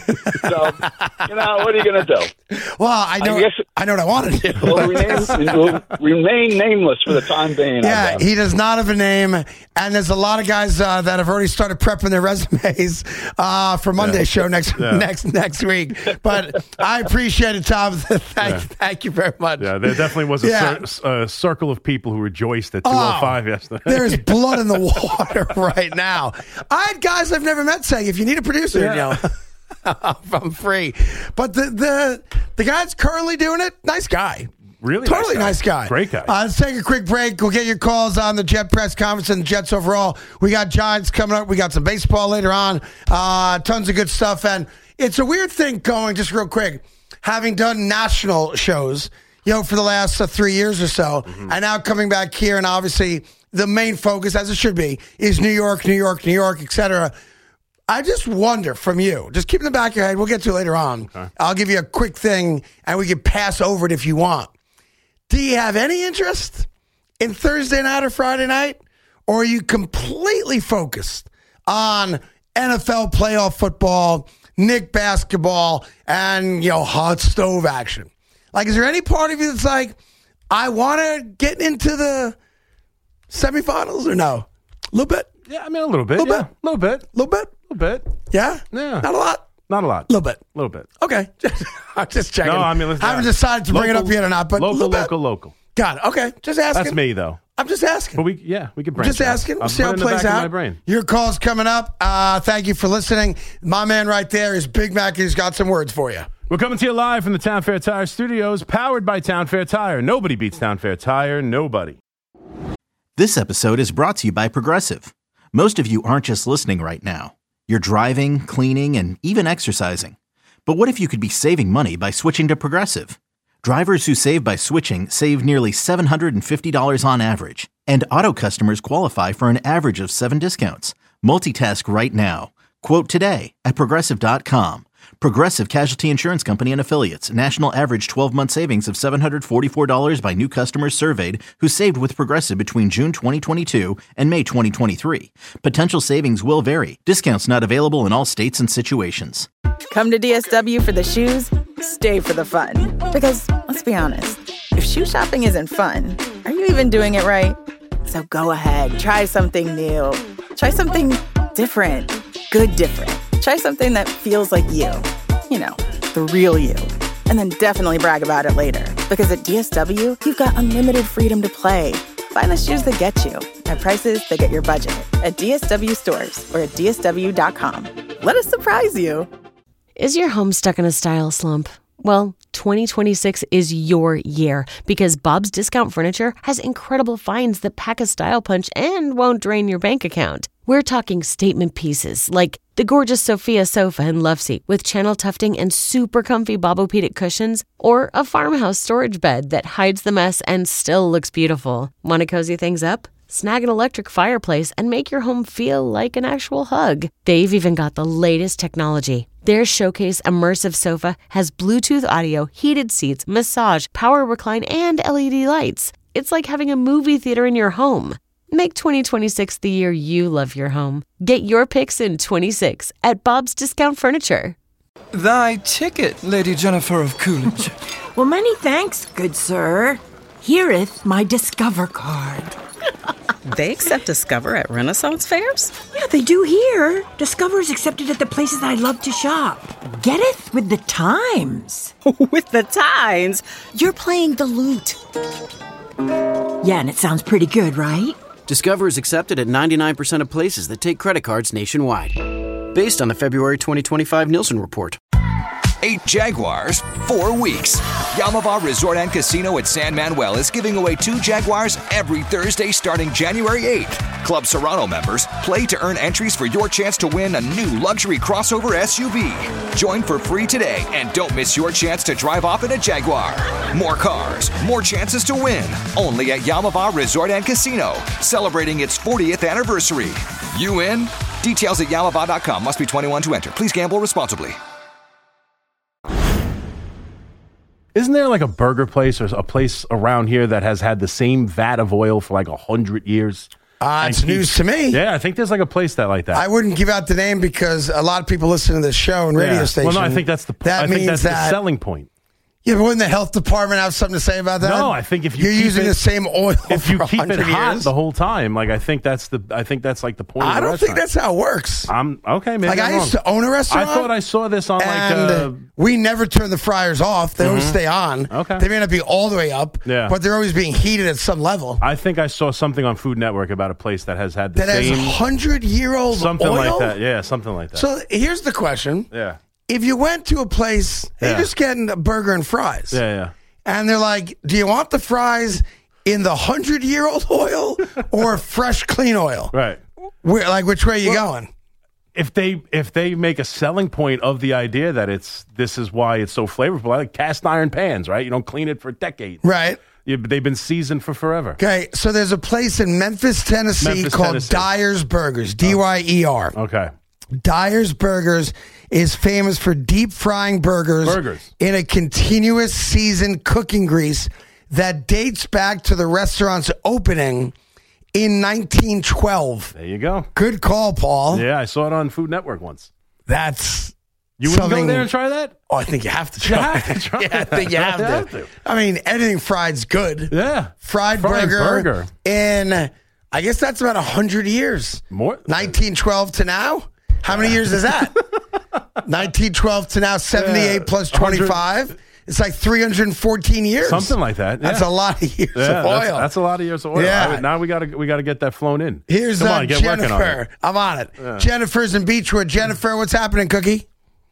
so you know, what are you going to do? Well, I know. I guess- I know what I want to do. We'll remain, we'll remain nameless for the time being. I Yeah, guess. he does not have a name, and there's a lot of guys uh, that have already started prepping their resumes uh, for Monday's Yeah. show next Yeah. next next week. But I appreciate it, Tom. thank, Yeah. thank you very much. Yeah, there definitely was a, Yeah. cir- a circle of people who rejoiced at two oh five yesterday. There's blood in the water right now. I had guys I've never met saying, if you need a producer, Yeah. you know, I'm free. But the, the the guy that's currently doing it, nice guy. Really Totally nice guy. nice guy. Great guy. Uh, let's take a quick break. We'll get your calls on the Jet press conference and the Jets overall. We got Giants coming up. We got some baseball later on. Uh, tons of good stuff. And it's a weird thing going, just real quick, having done national shows, you know, for the last uh, three years or so, Mm-hmm. and now coming back here, and obviously the main focus, as it should be, is New York, New York, New York, et cetera. I just wonder from you, just keep in the back of your head, we'll get to it later on. Okay. I'll give you a quick thing, and we can pass over it if you want. Do you have any interest in Thursday night or Friday night? Or are you completely focused on N F L playoff football, Knick basketball, and, you know, hot stove action? Like, is there any part of you that's like, I want to get into the semifinals or no? A little bit? Yeah, I mean, a little bit. Little yeah. bit. A little bit. A little bit? A little bit. Yeah? Yeah. Not a lot? Not a lot. A little bit. A little bit. Okay. I'm just checking. No, I mean, let's I haven't not- decided to bring it Local- up yet or not, but a local, little bit. local, local. Got it. Okay. Just asking. That's me, though. I'm just asking. But we, yeah, we could branch Just out. asking. We'll I'll see put how it in the plays back of out. my brain. Your call's coming up. Uh, thank you for listening. My man right there is Big Mac. He's got some words for you. We're coming to you live from the Town Fair Tire Studios, powered by Town Fair Tire. Nobody beats Town Fair Tire. Nobody. This episode is brought to you by Progressive. Most of you aren't just listening right now. You're driving, cleaning, and even exercising. But what if you could be saving money by switching to Progressive? Drivers who save by switching save nearly seven hundred fifty dollars on average. And auto customers qualify for an average of seven discounts. Multitask right now. Quote today at Progressive dot com. Progressive Casualty Insurance Company and Affiliates. National average twelve-month savings of seven hundred forty-four dollars by new customers surveyed who saved with Progressive between June twenty twenty-two and May twenty twenty-three. Potential savings will vary. Discounts not available in all states and situations. Come to D S W for the shoes, stay for the fun. Because, let's be honest, if shoe shopping isn't fun, are you even doing it right? So go ahead, try something new. Try something different. Good different. Try something that feels like you. You know, the real you. And then definitely brag about it later. Because at D S W, you've got unlimited freedom to play. Find the shoes that get you at prices that get your budget at D S W stores or at D S W dot com. Let us surprise you. Is your home stuck in a style slump? Well, twenty twenty-six is your year because Bob's Discount Furniture has incredible finds that pack a style punch and won't drain your bank account. We're talking statement pieces like the gorgeous Sophia sofa and love seat with channel tufting and super comfy Bobopedic cushions, or a farmhouse storage bed that hides the mess and still looks beautiful. Want to cozy things up? Snag an electric fireplace and make your home feel like an actual hug. They've even got the latest technology. Their Showcase Immersive Sofa has Bluetooth audio, heated seats, massage, power recline, and L E D lights. It's like having a movie theater in your home. Make twenty twenty-six the year you love your home. Get your picks in twenty-six at Bob's Discount Furniture. Thy ticket, Lady Jennifer of Coolidge. Well, many thanks, good sir. Hereeth my Discover card. They accept Discover at Renaissance fairs? Yeah, they do here. Discover is accepted at the places I love to shop. Getteth with the times. With the times? You're playing the lute. Yeah, and it sounds pretty good, right? Discover is accepted at ninety-nine percent of places that take credit cards nationwide. Based on the February twenty twenty-five Nielsen report. Eight Jaguars, four weeks. Yamava Resort and Casino at San Manuel is giving away two Jaguars every Thursday starting January eighth. Club Serrano members play to earn entries for your chance to win a new luxury crossover S U V. Join for free today and don't miss your chance to drive off in a Jaguar. More cars, more chances to win. Only at Yamava Resort and Casino, celebrating its fortieth anniversary. You in? Details at Yamava dot com. Must be twenty-one to enter. Please gamble responsibly. Isn't there like a burger place or a place around here that has had the same vat of oil for like a hundred years? Uh, it's keeps, news to me. Yeah, I think there's like a place that like that. I wouldn't give out the name because a lot of people listen to this show and radio yeah. station. Well, no, I think that's the that I means think that's that, the selling point. Yeah, but wouldn't the health department have something to say about that? No, I think if you you're keep using it, the same oil, if you for keep it hot years, the whole time, like I think that's the I think that's like the point. I of the don't restaurant. think that's how it works. I'm okay, maybe like I'm I used wrong. to own a restaurant. I thought I saw this on like and uh, we never turn the fryers off. They Mhm. always stay on. Okay. They may not be all the way up, Yeah. but they're always being heated at some level. I think I saw something on Food Network about a place that has had the That same has hundred-year-old something oil? like that. Yeah, something like that. So here's the question. yeah, If you went to a place, Yeah. you're just getting a burger and fries. yeah, yeah. And they're like, do you want the fries in the hundred-year-old oil or fresh, clean oil? Right. Where, like, which way are you Well, going? If they if they make a selling point of the idea that it's this is why it's so flavorful, like cast iron pans, right? You don't clean it for decades, Right. Yeah, but they've been seasoned for forever. Okay, so there's a place in Memphis, Tennessee Memphis, called Tennessee. Dyer's Burgers, D Y E R. Okay. Dyer's Burgers is famous for deep frying burgers, Burgers. in a continuous seasoned cooking grease that dates back to the restaurant's opening in nineteen twelve. There you go. Good call, Paul. Yeah, I saw it on Food Network once. That's You wouldn't something- go there and try that? Oh, I think you have to You try have to it. try yeah, I that. think you have, You to. have to. I mean, anything fried's good. Yeah. Fried, Fried burger, burger. in, I guess that's about one hundred years. More? nineteen twelve to now? How many years is that? nineteen twelve to now, seventy-eight Yeah, plus one hundred twenty-five. It's like three hundred fourteen years. Something like that. Yeah. That's a lot of years Yeah, of oil. that's, that's a lot of years of oil. Yeah. I would- now we got to we got to get that flown in. Here's Come uh, on, get working on Jennifer. it. I'm on it. Yeah. Jennifer's in Beechwood. Jennifer, what's happening, Cookie?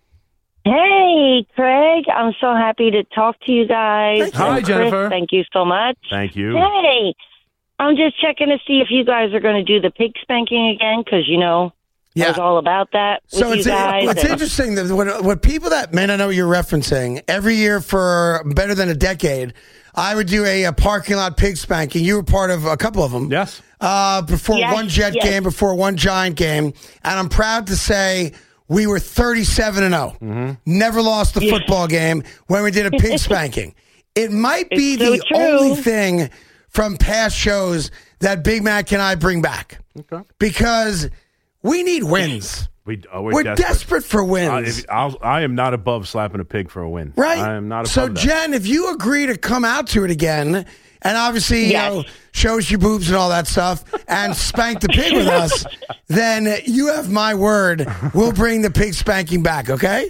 Hey, Craig. I'm so happy to talk to you guys. Hi, And Chris, Jennifer. thank you so much. Thank you. Hey, I'm just checking to see if you guys are going to do the pig spanking again, because, you know, Yeah. I was all about that with So you it's, guys. it's and- interesting that what, what people that may not know what you're referencing, every year for better than a decade, I would do a, a parking lot pig spanking. You were part of a couple of them. Yes. Uh, before Yes, one Jet yes. game, before one Giant game. And I'm proud to say we were thirty-seven and oh. Mm-hmm. Never lost a Yeah. football game when we did a pig spanking. It might be It's so the true. only thing from past shows that Big Mac and I bring back. Okay. Because we need wins. We, oh, we're We're desperate, desperate for Uh, wins. if, I'll, I am not above slapping a pig for a win. Right. I am not above So, that. Jen, if you agree to come out to it again, and obviously, Yes. you know, shows your boobs and all that stuff, and spank the pig with us, then you have my word. We'll bring the pig spanking back, okay?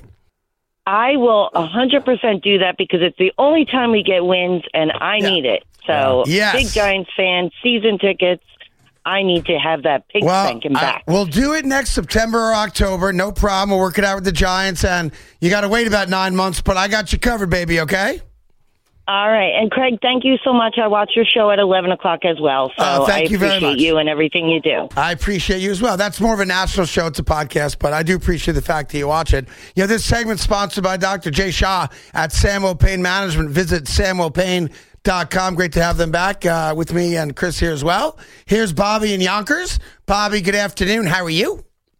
I will one hundred percent do that because it's the only time we get wins, and I Yeah. need it. So, Yes. big Giants fan, season tickets. I need to have that pig Well, spanking I- back. we'll do it next September or October. No problem. We'll work it out with the Giants, and you got to wait about nine months, but I got you covered, baby, okay? All right. And, Craig, thank you so much. I watch your show at eleven o'clock as well. So Oh, thank I you very appreciate much. you and everything you do. I appreciate you as well. That's more of a national show. It's a podcast, but I do appreciate the fact that you watch it. You know, this segment's sponsored by Doctor Jay Shah at Samuel Payne Management. Visit samuel payne dot com. Great to have them back uh, with me and Chris here as well. Here's Bobby in Yonkers. Bobby, good afternoon. How are you?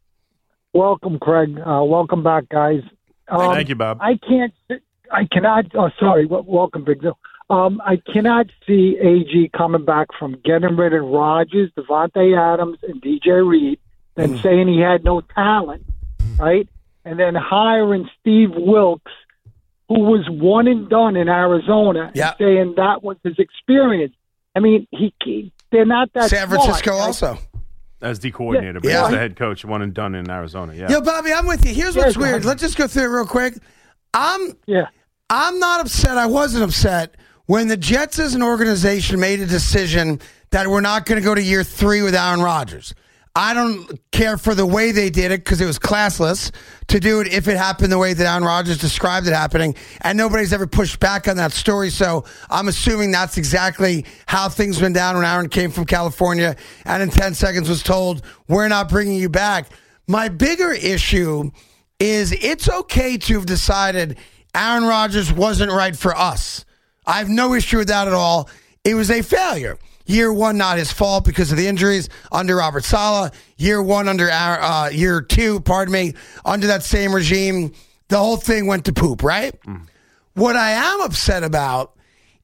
Welcome, Craig. Uh, welcome back, guys. Um, Thank you, Bob. I can't. I cannot. Oh, sorry. W- welcome, Big Deal. Um, I cannot see A G coming back from getting rid of Rodgers, Devontae Adams, and D J Reed, and saying he had no talent, right? And then hiring Steve Wilkes, who was one and done in Arizona, Yeah. and saying that was his experience. I mean, he, he they're not that San smart, Francisco right? also. As the coordinator, but Yeah. as the head coach, one and done in Arizona. Yeah. Yo, Bobby, I'm with you. Here's what's Yeah, go weird. ahead. Let's just go through it real quick. I'm Yeah. I'm not upset. I wasn't upset when the Jets as an organization made a decision that we're not going to go to year three with Aaron Rodgers. I don't care for the way they did it because it was classless to do it if it happened the way that Aaron Rodgers described it happening. And nobody's ever pushed back on that story. So I'm assuming that's exactly how things went down when Aaron came from California and in ten seconds was told, we're not bringing you back. My bigger issue is it's okay to have decided Aaron Rodgers wasn't right for us. I have no issue with that at all. It was a failure. Year one, not his fault because of the injuries under Robert Saleh. Year one under uh, year two, pardon me, under that same regime, the whole thing went to poop, right? Mm. What I am upset about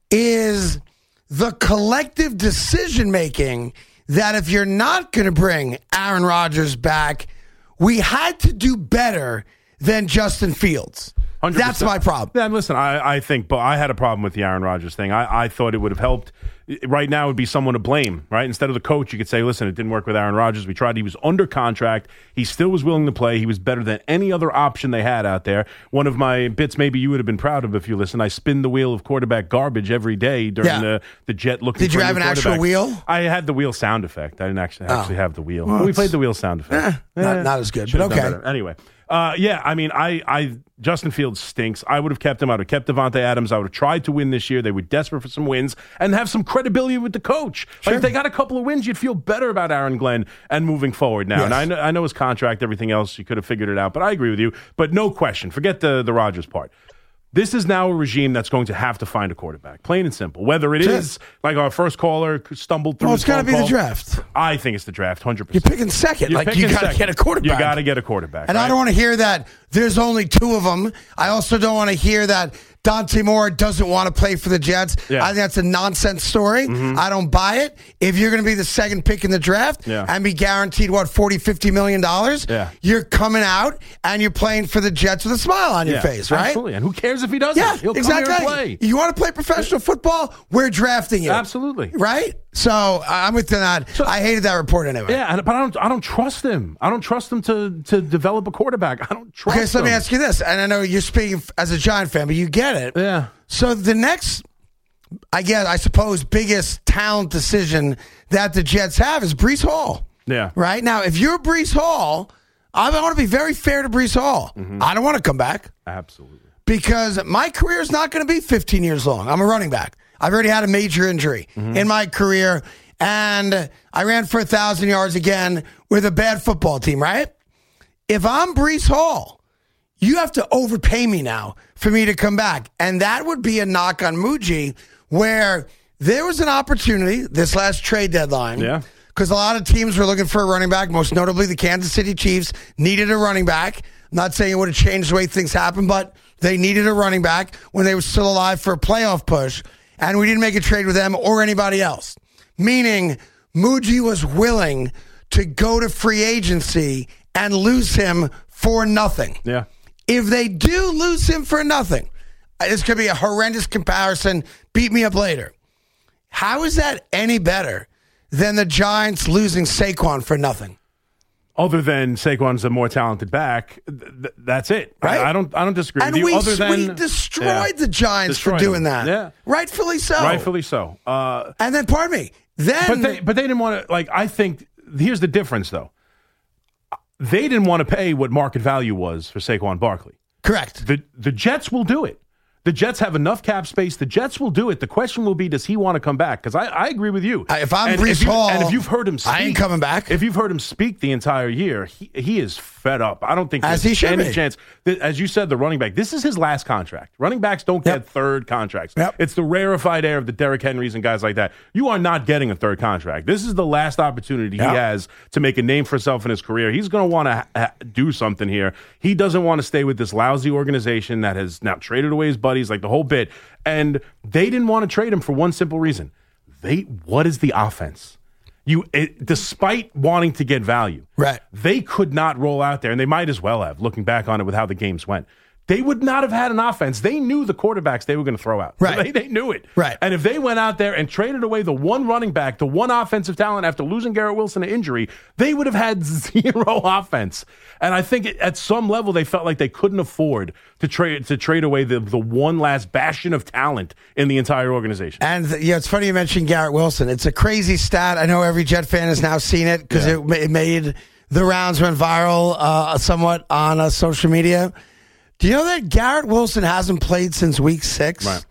is the collective decision making that if you're not going to bring Aaron Rodgers back, we had to do better than Justin Fields. one hundred percent. That's my problem. Yeah, and listen, I, I think, but I had a problem with the Aaron Rodgers thing. I, I thought it would have helped. Right now, it would be someone to blame, right? Instead of the coach, you could say, listen, it didn't work with Aaron Rodgers. We tried. He was under contract. He still was willing to play. He was better than any other option they had out there. One of my bits maybe you would have been proud of if you listened. I spin the wheel of quarterback garbage every day during Yeah. the, the Jet looking Did for you a have new an actual quarterback. wheel? I had the wheel sound effect. I didn't actually Oh. actually have the wheel. Well, But we it's- played the wheel sound effect. Eh, not, not as good, Should but have done okay. better. Anyway, uh, yeah, I mean, I, I Justin Fields stinks. I would have kept him. I would have kept Devontae Adams. I would have tried to win this year. They were desperate for some wins and have some credibility with the coach. Sure. Like if they got a couple of wins, you'd feel better about Aaron Glenn and moving forward now. Yes. And I know, I know his contract, everything else, you could have figured it out. But I agree with you. But no question, forget the the Rodgers part. This is now a regime that's going to have to find a quarterback, plain and simple. Whether it Sure. is like our first caller stumbled through. Well, his it's gotta phone be the call. draft. I think it's the draft, hundred You're percent. picking second. You're like picking you got to second. get a quarterback. You got to get a quarterback. And right? I don't want to hear that there's only two of them. I also don't want to hear that Dante Moore doesn't want to play for the Jets. Yeah. I think that's a nonsense story. Mhm. I don't buy it. If you're going to be the second pick in the draft Yeah. and be guaranteed, what, forty, fifty million dollars, Yeah. you're coming out and you're playing for the Jets with a smile on your Yeah, face, right? Absolutely. And who cares if he doesn't? Yeah, He'll exactly. come here and play. You want to play professional football? We're drafting you. Absolutely. Right? So I'm with you on that. I hated that report anyway. Yeah, and, but I don't. I don't trust him. I don't trust him to to develop a quarterback. I don't trust. Okay, so let me him. ask you this, and I know you're speaking f- as a Giant fan, but you get it. Yeah. So the next, I guess, I suppose, biggest talent decision that the Jets have is Breece Hall. Yeah. Right now, if you're Breece Hall, I want to be very fair to Breece Hall. Mm-hmm. I don't want to come back Absolutely. because my career is not going to be fifteen years long. I'm a running back. I've already had a major injury Mm-hmm. in my career. and I ran for one thousand yards again with a bad football team, right? If I'm Breece Hall, you have to overpay me now for me to come back. And that would be a knock on Muji, where there was an opportunity this last trade deadline. Yeah. Because a lot of teams were looking for a running back, most notably the Kansas City Chiefs needed a running back. I'm not saying it would have changed the way things happened, but they needed a running back when they were still alive for a playoff push. And we didn't make a trade with them or anybody else. Meaning, Muji was willing to go to free agency and lose him for nothing. Yeah. If they do lose him for nothing, this could be a horrendous comparison. Beat me up later. How is that any better than the Giants losing Saquon for nothing? Other than Saquon's a more talented back, th- th- that's it. Right? I, I don't. I don't disagree And with you. we, Other than we destroyed yeah, the Giants destroyed for doing them. that. Yeah, rightfully so. rightfully so. Uh, and then, pardon me. Then, but they, but they didn't want to. Like, I think here's the difference, though. They didn't want to pay what market value was for Saquon Barkley. Correct. The the Jets will do it. The Jets have enough cap space. The Jets will do it. The question will be, does he want to come back? Because I, I agree with you. Uh, if I'm and Breece if you, Hall, and if you've heard him speak, I ain't coming back. If you've heard him speak the entire year, he, he is fed up. I don't think As there's he should any be. chance. That, as you said, the running back, this is his last contract. Running backs don't Yep. get third contracts. Yep. It's the rarefied air of the Derrick Henrys and guys like that. You are not getting a third contract. This is the last opportunity Yep. he has to make a name for himself in his career. He's going to want to ha- do something here. He doesn't want to stay with this lousy organization that has now traded away his buddies, like the whole bit. And they didn't want to trade him for one simple reason. They what is the offense? You, it, despite wanting to get value, right? They could not roll out there, and they might as well have. Looking back on it, with how the games went, they would not have had an offense. They knew the quarterbacks they were going to throw out. Right. They, they knew it. Right. And if they went out there and traded away the one running back, the one offensive talent after losing Garrett Wilson to injury, they would have had zero offense. And I think it, at some level they felt like they couldn't afford to trade to trade away the, the one last bastion of talent in the entire organization. And yeah, it's funny you mentioned Garrett Wilson. It's a crazy stat. I know every Jet fan has now seen it because Yeah. it, ma- it made the rounds, went viral uh, somewhat on uh, social media. Do you know that Garrett Wilson hasn't played since week six? Right.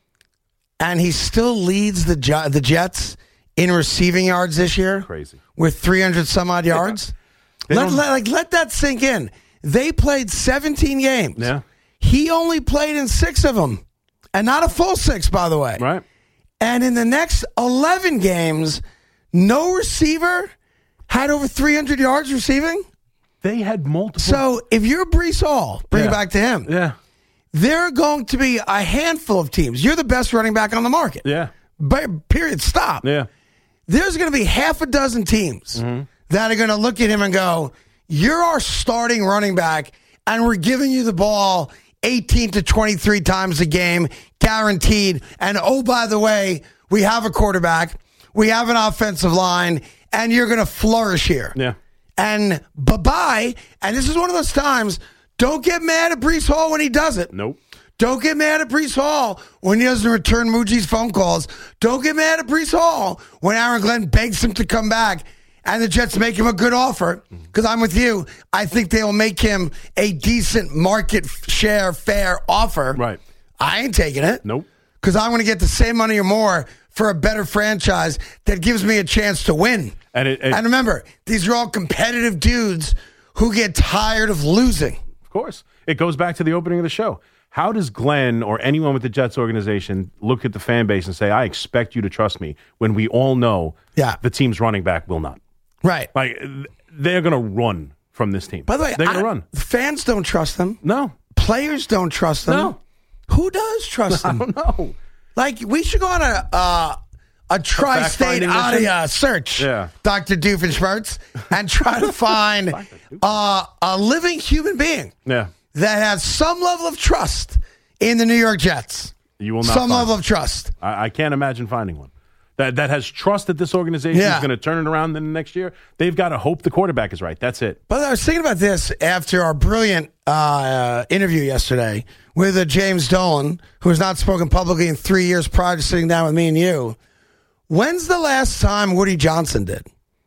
And he still leads the J- the Jets in receiving yards this year. Crazy. With three hundred some odd yards. They let, don't- let, like, let that sink in. They played seventeen games. Yeah. He only played in six of them. And not a full six, by the way. Right. And in the next eleven games, no receiver had over three hundred yards receiving. They had multiple. So if you're Breece Hall, bring Yeah. it back to him. Yeah. There are going to be a handful of teams. You're the best running back on the market. Yeah. But period. Stop. Yeah. There's going to be half a dozen teams Mm-hmm. that are going to look at him and go, you're our starting running back, and we're giving you the ball eighteen to twenty-three times a game, guaranteed. And oh, by the way, we have a quarterback, we have an offensive line, and you're going to flourish here. Yeah. And bye-bye. And this is one of those times, don't get mad at Breece Hall when he does it. Nope. Don't get mad at Breece Hall when he doesn't return Muji's phone calls. Don't get mad at Breece Hall when Aaron Glenn begs him to come back and the Jets make him a good offer. Because I'm with you. I think they will make him a decent market share fair offer. Right. I ain't taking it. Nope. Because I'm going to get the same money or more for a better franchise that gives me a chance to win. And, it, it, And remember, these are all competitive dudes who get tired of losing. Of course. It goes back to the opening of the show. How does Glenn or anyone with the Jets organization look at the fan base and say, I expect you to trust me, when we all know Yeah. the team's running back will not? Right. Like, they're going to run from this team. By the way, they're going I- to run. fans don't trust them. No. Players don't trust them. No. Who does trust I them? don't know. Like, we should go on a uh, a tri-state fact-finding audio mission? search, Yeah. Doctor Doofenshmirtz, and try to find uh, a living human being Yeah. that has some level of trust in the New York Jets. You will not Some find level it. of trust. I, I can't imagine finding one. That that has trust that this organization Yeah. is going to turn it around in the next year. They've got to hope the quarterback is right. That's it. But I was thinking about this after our brilliant uh, interview yesterday with uh, James Dolan, who has not spoken publicly in three years prior to sitting down with me and you. When's the last time Woody Johnson did?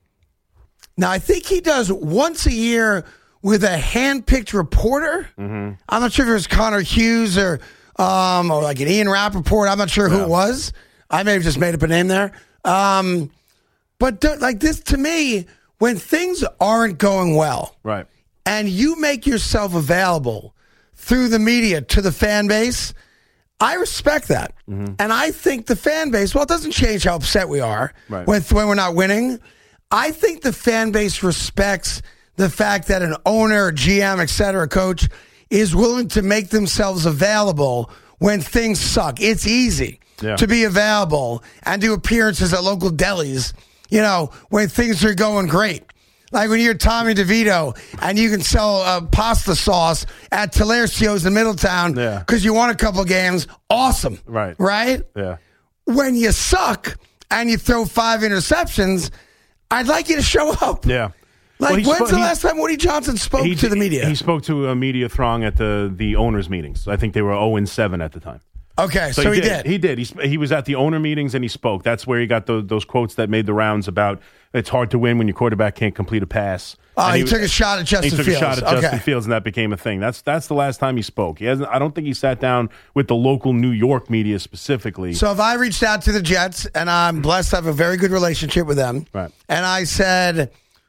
Now, I think he does once a year with a hand-picked reporter. Mm-hmm. I'm not sure if it was Connor Hughes or um, or like an Ian Rappaport. I'm not sure who Yeah. it was. I may have just made up a name there. Um, But th- like this, to me, when things aren't going well, right, and you make yourself available through the media to the fan base, I respect that. Mm-hmm. And I think the fan base, well, it doesn't change how upset we are right. when, when we're not winning. I think the fan base respects the fact that an owner, G M, et cetera, coach is willing to make themselves available when things suck. It's easy yeah. to be available and do appearances at local delis, you know, when things are going great. Like when you're Tommy DeVito and you can sell uh, pasta sauce at Talercio's in Middletown because yeah. you won a couple games. Awesome. Right. Right? Yeah. When you suck and you throw five interceptions, I'd like you to show up. Yeah. Like, well, when's spo- the he, last time Woody Johnson spoke he, to the media? He spoke to a media throng at the, the owners' meetings. I think they were oh and seven at the time. Okay, so, so he, he did. did. He did. He, sp- he was at the owner meetings and he spoke. That's where he got the, those quotes that made the rounds about it's hard to win when your quarterback can't complete a pass. Oh, he, he took a shot at Justin he took Fields. a shot at okay. Justin Fields, and that became a thing. That's that's the last time he spoke. He hasn't. I don't think he sat down with the local New York media specifically. So if I reached out to the Jets, and I'm blessed to have a very good relationship with them, right. and I said,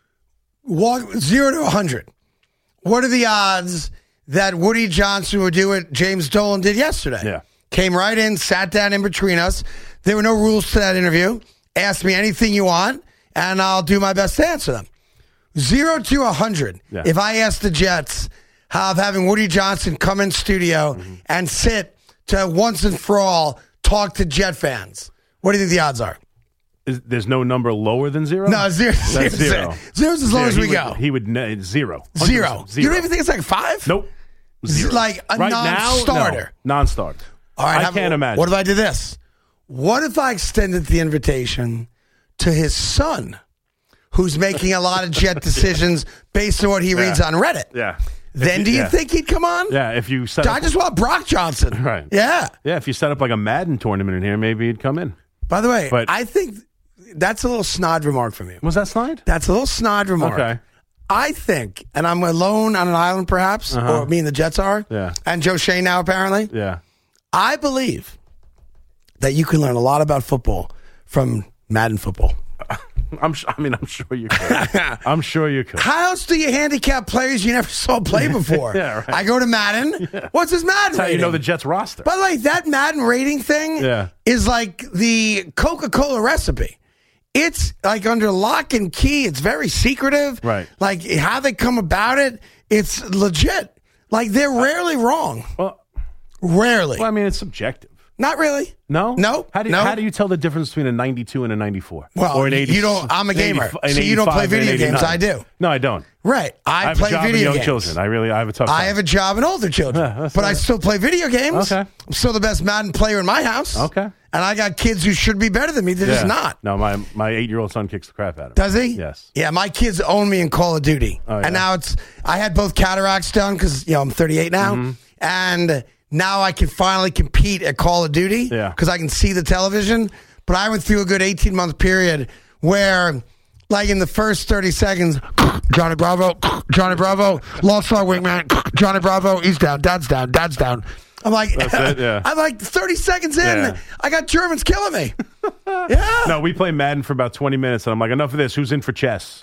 walk, zero to one hundred, what are the odds that Woody Johnson would do what James Dolan did yesterday? Yeah. Came right in, sat down in between us. There were no rules to that interview. Ask me anything you want, and I'll do my best to answer them. Zero to one hundred. Yeah. If I ask the Jets how of having Woody Johnson come in studio mm-hmm. and sit to once and for all talk to Jet fans, what do you think the odds are? Is, there's no number lower than zero? No, zero. That's zero. zero. Zero's as low zero. as we he go. Would, he would ne- zero. Zero. zero. You don't even think it's like five? Nope. Zero. Like a right non-starter. Now, no. Non-starter. All right, I have, can't imagine. What if I did this? What if I extended the invitation to his son, who's making a lot of Jet decisions based on what he yeah. reads on Reddit? Yeah. Then you, do you yeah. think he'd come on? Yeah, if you set I up, just want Brock Johnson. Right. Yeah. Yeah, if you set up like a Madden tournament in here, maybe he'd come in. By the way, but, I think that's a little snide remark from you. Was that snide? That's a little snide remark. Okay. I think, and I'm alone on an island perhaps, uh-huh. or me and the Jets are, yeah. and Joe Shane now apparently. Yeah. I believe that you can learn a lot about football from Madden football. I'm. I mean, I'm sure you could. I'm sure you could. How else do you handicap players you never saw play before? yeah, right. I go to Madden. Yeah. What's his Madden That's how rating? you know the Jets roster. By the way, that Madden rating thing yeah. is like the Coca-Cola recipe. It's like under lock and key. It's very secretive. Right. Like how they come about it, it's legit. Like they're rarely wrong. Well, rarely. Well, I mean, it's subjective. Not really. No? No. How do, no. how do you tell the difference between a ninety-two and a ninety-four? Well, or an eighty, you don't. I'm a gamer. eighty, So you don't play video games. I do. No, I don't. Right. I, I have play a job video young games. children. I really I have a tough time. I have a job in older children. Yeah, but right. I still play video games. Okay. I'm still the best Madden player in my house. Okay. And I got kids who should be better than me. They're yeah. just not. No, my, my eight-year-old son kicks the crap out of me. Does he? Yes. Yeah, my kids own me in Call of Duty. Oh, yeah. And now it's, I had both cataracts done because, you know, I'm thirty-eight now. Mm-hmm. And now I can finally compete at Call of Duty Yeah. because I can see the television. But I went through a good eighteen-month period where, like in the first thirty seconds, Johnny Bravo, Johnny Bravo, Lost Star Wingman, Johnny Bravo, he's down, dad's down, dad's down. I'm like, That's it, yeah. I'm like thirty seconds in, Yeah. I got Germans killing me. Yeah. No, we play Madden for about twenty minutes, and I'm like, enough of this. Who's in for chess?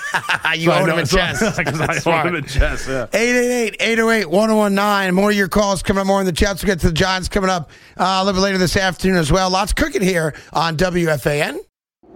You So I own know- him in so- chess. Because I That's own smart. him in chess, yeah. eight eight eight, eight oh eight, one oh one nine. More of your calls coming up. More in the chats. We'll get to the Giants coming up uh, a little bit later this afternoon as well. Lots cooking here on W F A N.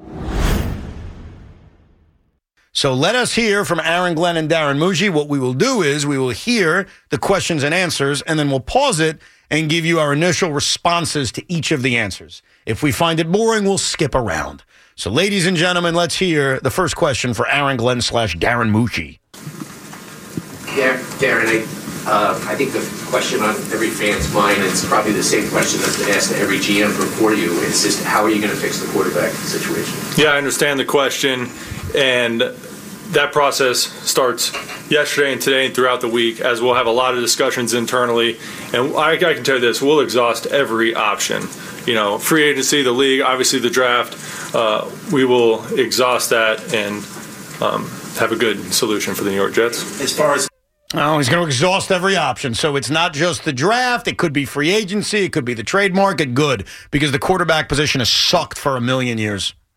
So let us hear from Aaron Glenn and Darren Muji. What we will do is we will hear the questions and answers, and then we'll pause it and give you our initial responses to each of the answers. If we find it boring, we'll skip around. So ladies and gentlemen, let's hear the first question for Aaron Glenn slash Darren Muji. Yeah, Darren, I, uh, I think the question on every fan's mind, and it's probably the same question that's been asked to every G M before you, is just how are you going to fix the quarterback situation? Yeah, I understand the question, and that process starts yesterday and today and throughout the week, as we'll have a lot of discussions internally. And I, I can tell you this, we'll exhaust every option. You know, free agency, the league, obviously the draft, uh, we will exhaust that and um, have a good solution for the New York Jets. As far as Oh, he's going to exhaust every option. So it's not just the draft. It could be free agency. It could be the trade market. Good, because the quarterback position has sucked for a million years.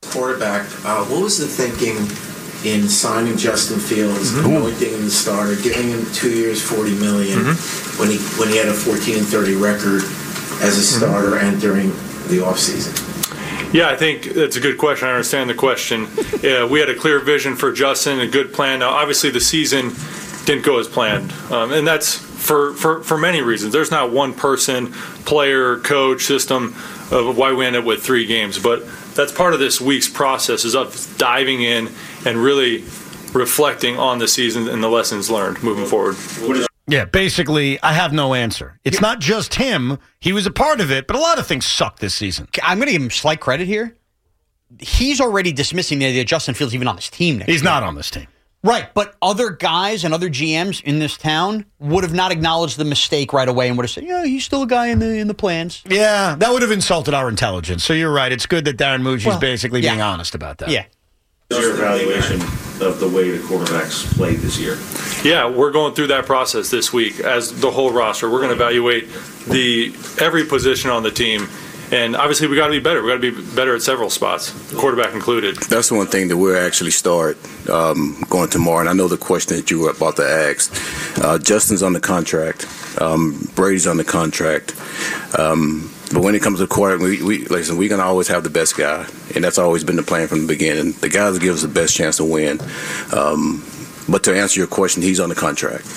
Quarterback, uh, what was the thinking in signing Justin Fields, mm-hmm. anointing him the starter, giving him two years, forty million dollars mm-hmm. when he when he had a fourteen and thirty record as a starter mm-hmm. entering the offseason? Yeah, I think that's a good question. I understand the question. Yeah, we had a clear vision for Justin, a good plan. Now, obviously, the season didn't go as planned, um, and that's for, for, for many reasons. There's not one person, player, coach, system of why we ended up with three games, but that's part of this week's process is of diving in and really reflecting on the season and the lessons learned moving forward. Yeah, basically, I have no answer. It's not just him. He was a part of it, but a lot of things sucked this season. I'm going to give him slight credit here. He's already dismissing the idea that Justin Fields even on this team next He's year. not on this team. Right, but other guys and other G Ms in this town would have not acknowledged the mistake right away and would have said, yeah, he's still a guy in the in the plans. Yeah, that would have insulted our intelligence. So you're right. It's good that Darren Mucci's Well, basically yeah. being honest about that. Yeah. What's your evaluation of the way the quarterbacks played this year? Yeah, we're going through that process this week as the whole roster. We're going to evaluate the every position on the team. And obviously, we got to be better. We got to be better at several spots, quarterback included. That's one thing that we'll actually start um, going tomorrow. And I know the question that you were about to ask. Uh, Justin's on the contract. Um, Brady's on the contract. Um, but when it comes to quarterback, we, we listen. We're gonna always have the best guy, and that's always been the plan from the beginning. The guys that give us the best chance to win. Um, but to answer your question, he's on the contract.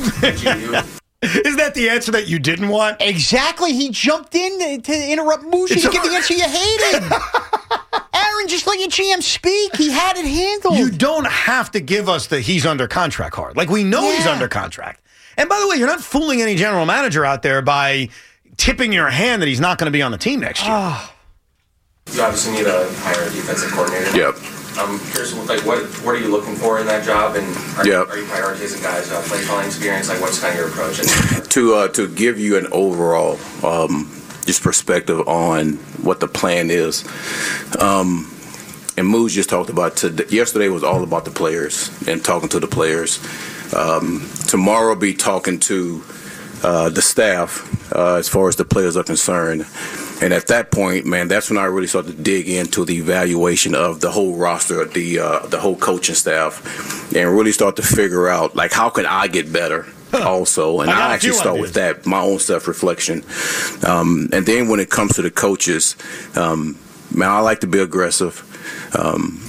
Is that the answer that you didn't want? Exactly. He jumped in to interrupt Moose to give the answer you hated. Aaron, just let your G M speak. He had it handled. You don't have to give us the he's under contract card. Like, we know yeah. he's under contract. And by the way, you're not fooling any general manager out there by tipping your hand that he's not going to be on the team next year. Oh. You obviously need to hire a defensive coordinator. Yep. I'm curious, like, what what are you looking for in that job, and are, yep. you, are you prioritizing guys uh, play calling experience? Like, what's kind of your approach? to uh, to give you an overall um, just perspective on what the plan is. Um, and Moose just talked about today. Yesterday was all about the players and talking to the players. Um, tomorrow, be talking to uh, the staff uh, as far as the players are concerned. And at that point, man, that's when I really started to dig into the evaluation of the whole roster, the uh, the whole coaching staff, and really start to figure out, like, how can I get better also? And I, I actually start ideas. with that, my own self-reflection. Um, and then when it comes to the coaches, um, man, I like to be aggressive. Um,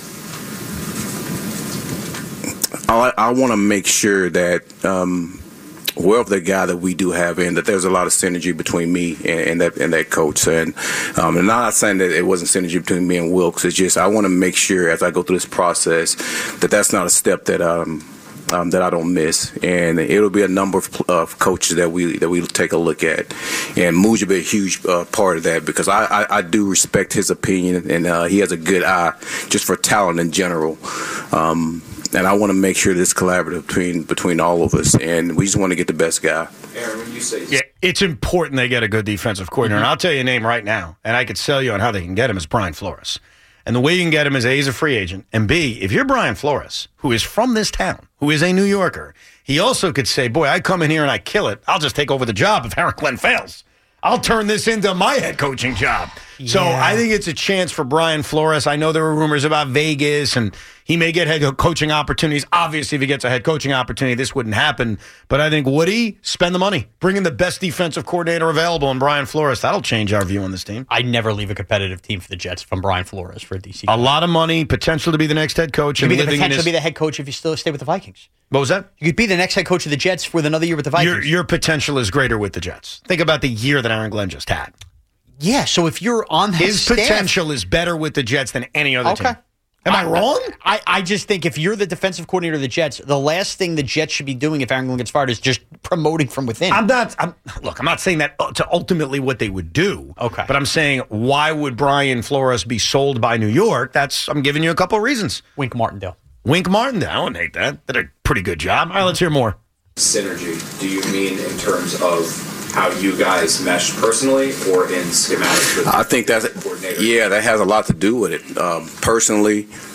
I, I want to make sure that um, whoever the guy that we do have in, that there's a lot of synergy between me and, and that and that coach. And, um, and I'm not saying that it wasn't synergy between me and Wilkes. It's just I want to make sure as I go through this process that that's not a step that um, um, that I don't miss. And it'll be a number of, of coaches that we that we take a look at. And Mooj will be a huge uh, part of that because I, I, I do respect his opinion, and uh, he has a good eye just for talent in general. Um, And I want to make sure this collaborative between between all of us, and we just want to get the best guy. Aaron, when you say yeah, it's important they get a good defensive coordinator, mm-hmm. and I'll tell you a name right now, and I could sell you on how they can get him is Brian Flores. And the way you can get him is A, he's a free agent, and B, if you're Brian Flores, who is from this town, who is a New Yorker, he also could say, boy, I come in here and I kill it. I'll just take over the job if Aaron Glenn fails. I'll turn this into my head coaching job. Yeah. So I think it's a chance for Brian Flores. I know there were rumors about Vegas, and he may get head coaching opportunities. Obviously, if he gets a head coaching opportunity, this wouldn't happen. But I think, Woody, spend the money. Bring in the best defensive coordinator available in Brian Flores. That'll change our view on this team. I'd never leave a competitive team for the Jets from Brian Flores for a D C. A lot of money, potential to be the next head coach. You and could be the living potential in his... to be the head coach if you still stay with the Vikings. What was that? You could be the next head coach of the Jets with another year with the Vikings. Your, your potential is greater with the Jets. Think about the year that Aaron Glenn just had. Yeah, so if you're on that His staff, potential is better with the Jets than any other okay. team. Am I, I wrong? I, I just think if you're the defensive coordinator of the Jets, the last thing the Jets should be doing if Aaron Glenn gets fired is just promoting from within. I'm not. I'm, look, I'm not saying that to ultimately what they would do. Okay. But I'm saying, why would Brian Flores be sold by New York? That's I'm giving you a couple of reasons. Wink Martindale. Wink Martindale. I wouldn't hate that. Did a pretty good job. All right, let's hear more. Synergy, do you mean in terms of how you guys mesh personally or in schematics? With I think that's, yeah, that has a lot to do with it. Um, personally,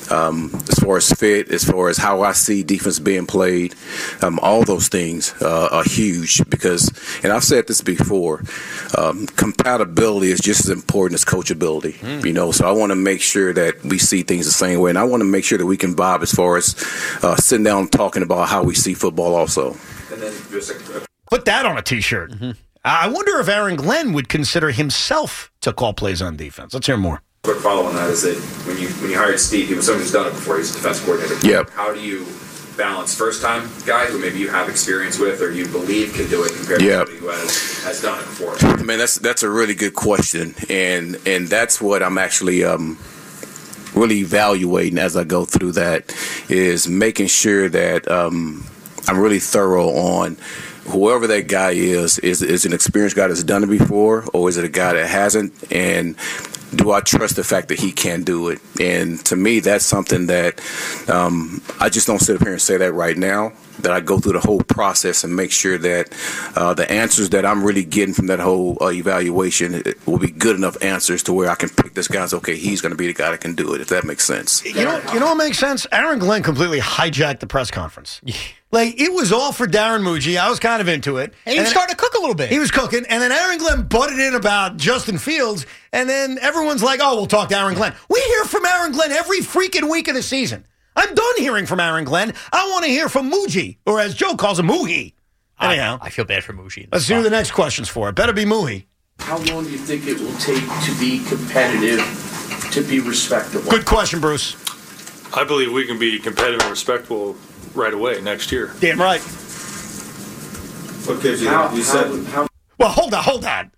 um, as far as fit, as far as how I see defense being played, um, all those things uh, are huge because, and I've said this before, um, compatibility is just as important as coachability. Mm. You know, so I want to make sure that we see things the same way, and I want to make sure that we can vibe as far as uh, sitting down and talking about how we see football also. And then just a- Put that on a T-shirt. Mm-hmm. I wonder if Aaron Glenn would consider himself to call plays on defense. Let's hear more. Quick follow on that is that when you when you hired Steve, he was someone who's done it before. He was a defense coordinator. Yep. How do you balance first-time guy who maybe you have experience with or you believe can do it compared Yep. to somebody who has, has done it before? Man, that's that's a really good question, and and that's what I'm actually um, really evaluating as I go through that, is making sure that um, I'm really thorough on whoever that guy is, is is an experienced guy that's done it before, or is it a guy that hasn't, and do I trust the fact that he can do it? And to me, that's something that um, I just don't sit up here and say that right now, that I go through the whole process and make sure that uh, the answers that I'm really getting from that whole uh, evaluation will be good enough answers to where I can pick this guy and say, okay, he's going to be the guy that can do it, if that makes sense. You know, you know what makes sense? Aaron Glenn completely hijacked the press conference. Like, it was all for Darren Muji. I was kind of into it. And he was starting to cook a little bit. He was cooking. And then Aaron Glenn butted in about Justin Fields. And then everyone's like, oh, we'll talk to Aaron Glenn. We hear from Aaron Glenn every freaking week of the season. I'm done hearing from Aaron Glenn. I want to hear from Muji, or as Joe calls him, Muhi. Anyhow. I, I feel bad for Muji. Let's do the next questions for it. Better be Muhi. How long do you think it will take to be competitive, to be respectable? Good question, Bruce. I believe we can be competitive and respectable right away next year. Damn right. What gives you How- that? You said how- how- Well, hold on, hold on.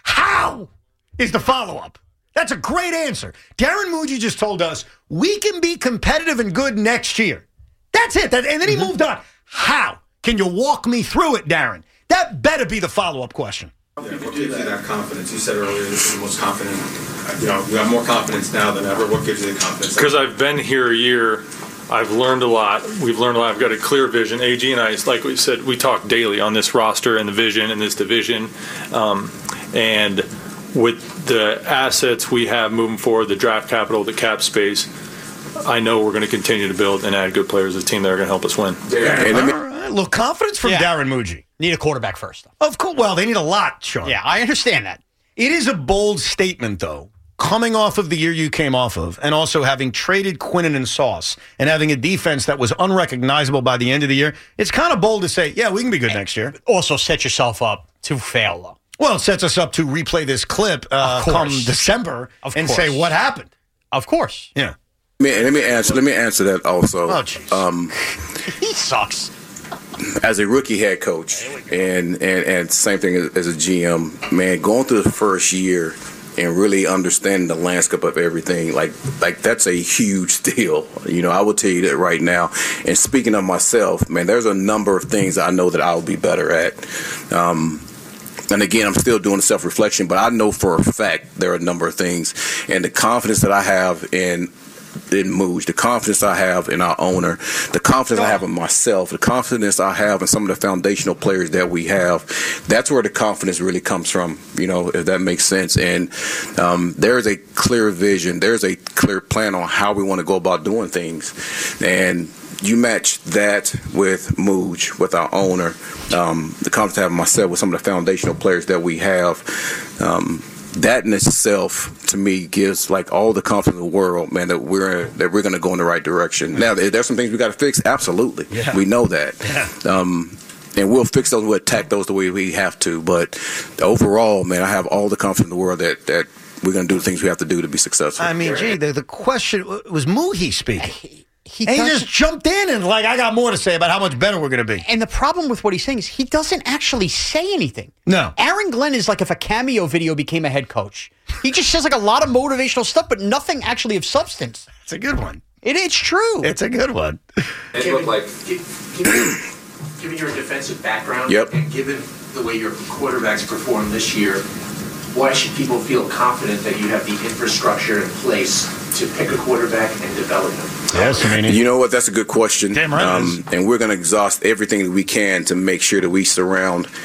How is the follow-up? That's a great answer. Darren Muji just told us we can be competitive and good next year. That's it. That, and then he moved on. How? Can you walk me through it, Darren? That better be the follow-up question. Yeah, what gives you that confidence? You said earlier this is the most confident. You know, we have more confidence now than ever. What gives you the confidence? Because I've been here a year, I've learned a lot. We've learned a lot. I've got a clear vision. A G and I, like we said, we talk daily on this roster and the vision and this division. Um, and with the assets we have moving forward, the draft capital, the cap space, I know we're going to continue to build and add good players, a team that are going to help us win. Yeah. All right. Look, confidence from Yeah. Darren Muji. Need a quarterback first. Of course. Well, they need a lot, Sean. Yeah, I understand that. It is a bold statement, though, coming off of the year you came off of, and also having traded Quinnen and Sauce, and having a defense that was unrecognizable by the end of the year. It's kind of bold to say, yeah, we can be good and next year. Also set yourself up to fail, though. Well, it sets us up to replay this clip uh, come December Of and course. say what happened. Of course. Yeah. Let me, let me answer. Let me answer that also. Oh, jeez. Um, He sucks. as a rookie head coach, and and and same thing as, as a G M, man, going through the first year and really understanding the landscape of everything, like like that's a huge deal. You know, I will tell you that right now. And speaking of myself, man, there's a number of things I know that I'll be better at. Um, And again, I'm still doing self-reflection, but I know for a fact there are a number of things. And the confidence that I have in in Mooj, the confidence I have in our owner, the confidence I have in myself, the confidence I have in some of the foundational players that we have, that's where the confidence really comes from, you know, if that makes sense. And um, there's a clear vision. There's a clear plan on how we want to go about doing things. And you match that with Mooj, with our owner, um, the confidence I have in myself with some of the foundational players that we have. Um, that in itself, to me, gives like all the confidence in the world, man, that we're that we're going to go in the right direction. Now, if there's some things we got to fix. Absolutely, Yeah. we know that, Yeah. um, and we'll fix those. We'll attack those the way we have to. But overall, man, I have all the confidence in the world that that we're going to do the things we have to do to be successful. I mean, gee, the, the question was Muhi speaking. He and he doesn't- just jumped in and like, I got more to say about how much better we're going to be. And the problem with what he's saying is he doesn't actually say anything. No. Aaron Glenn is like if a cameo video became a head coach. He just says like a lot of motivational stuff, but nothing actually of substance. It's a good one. It, it's true. It's a good one. It looked like Given, given your defensive background Yep. and given the way your quarterbacks performed this year, why should people feel confident that you have the infrastructure in place to pick a quarterback and develop him? Yes, I mean, You know what? That's a good question. Damn right it Um, and we're going to exhaust everything that we can to make sure that we surround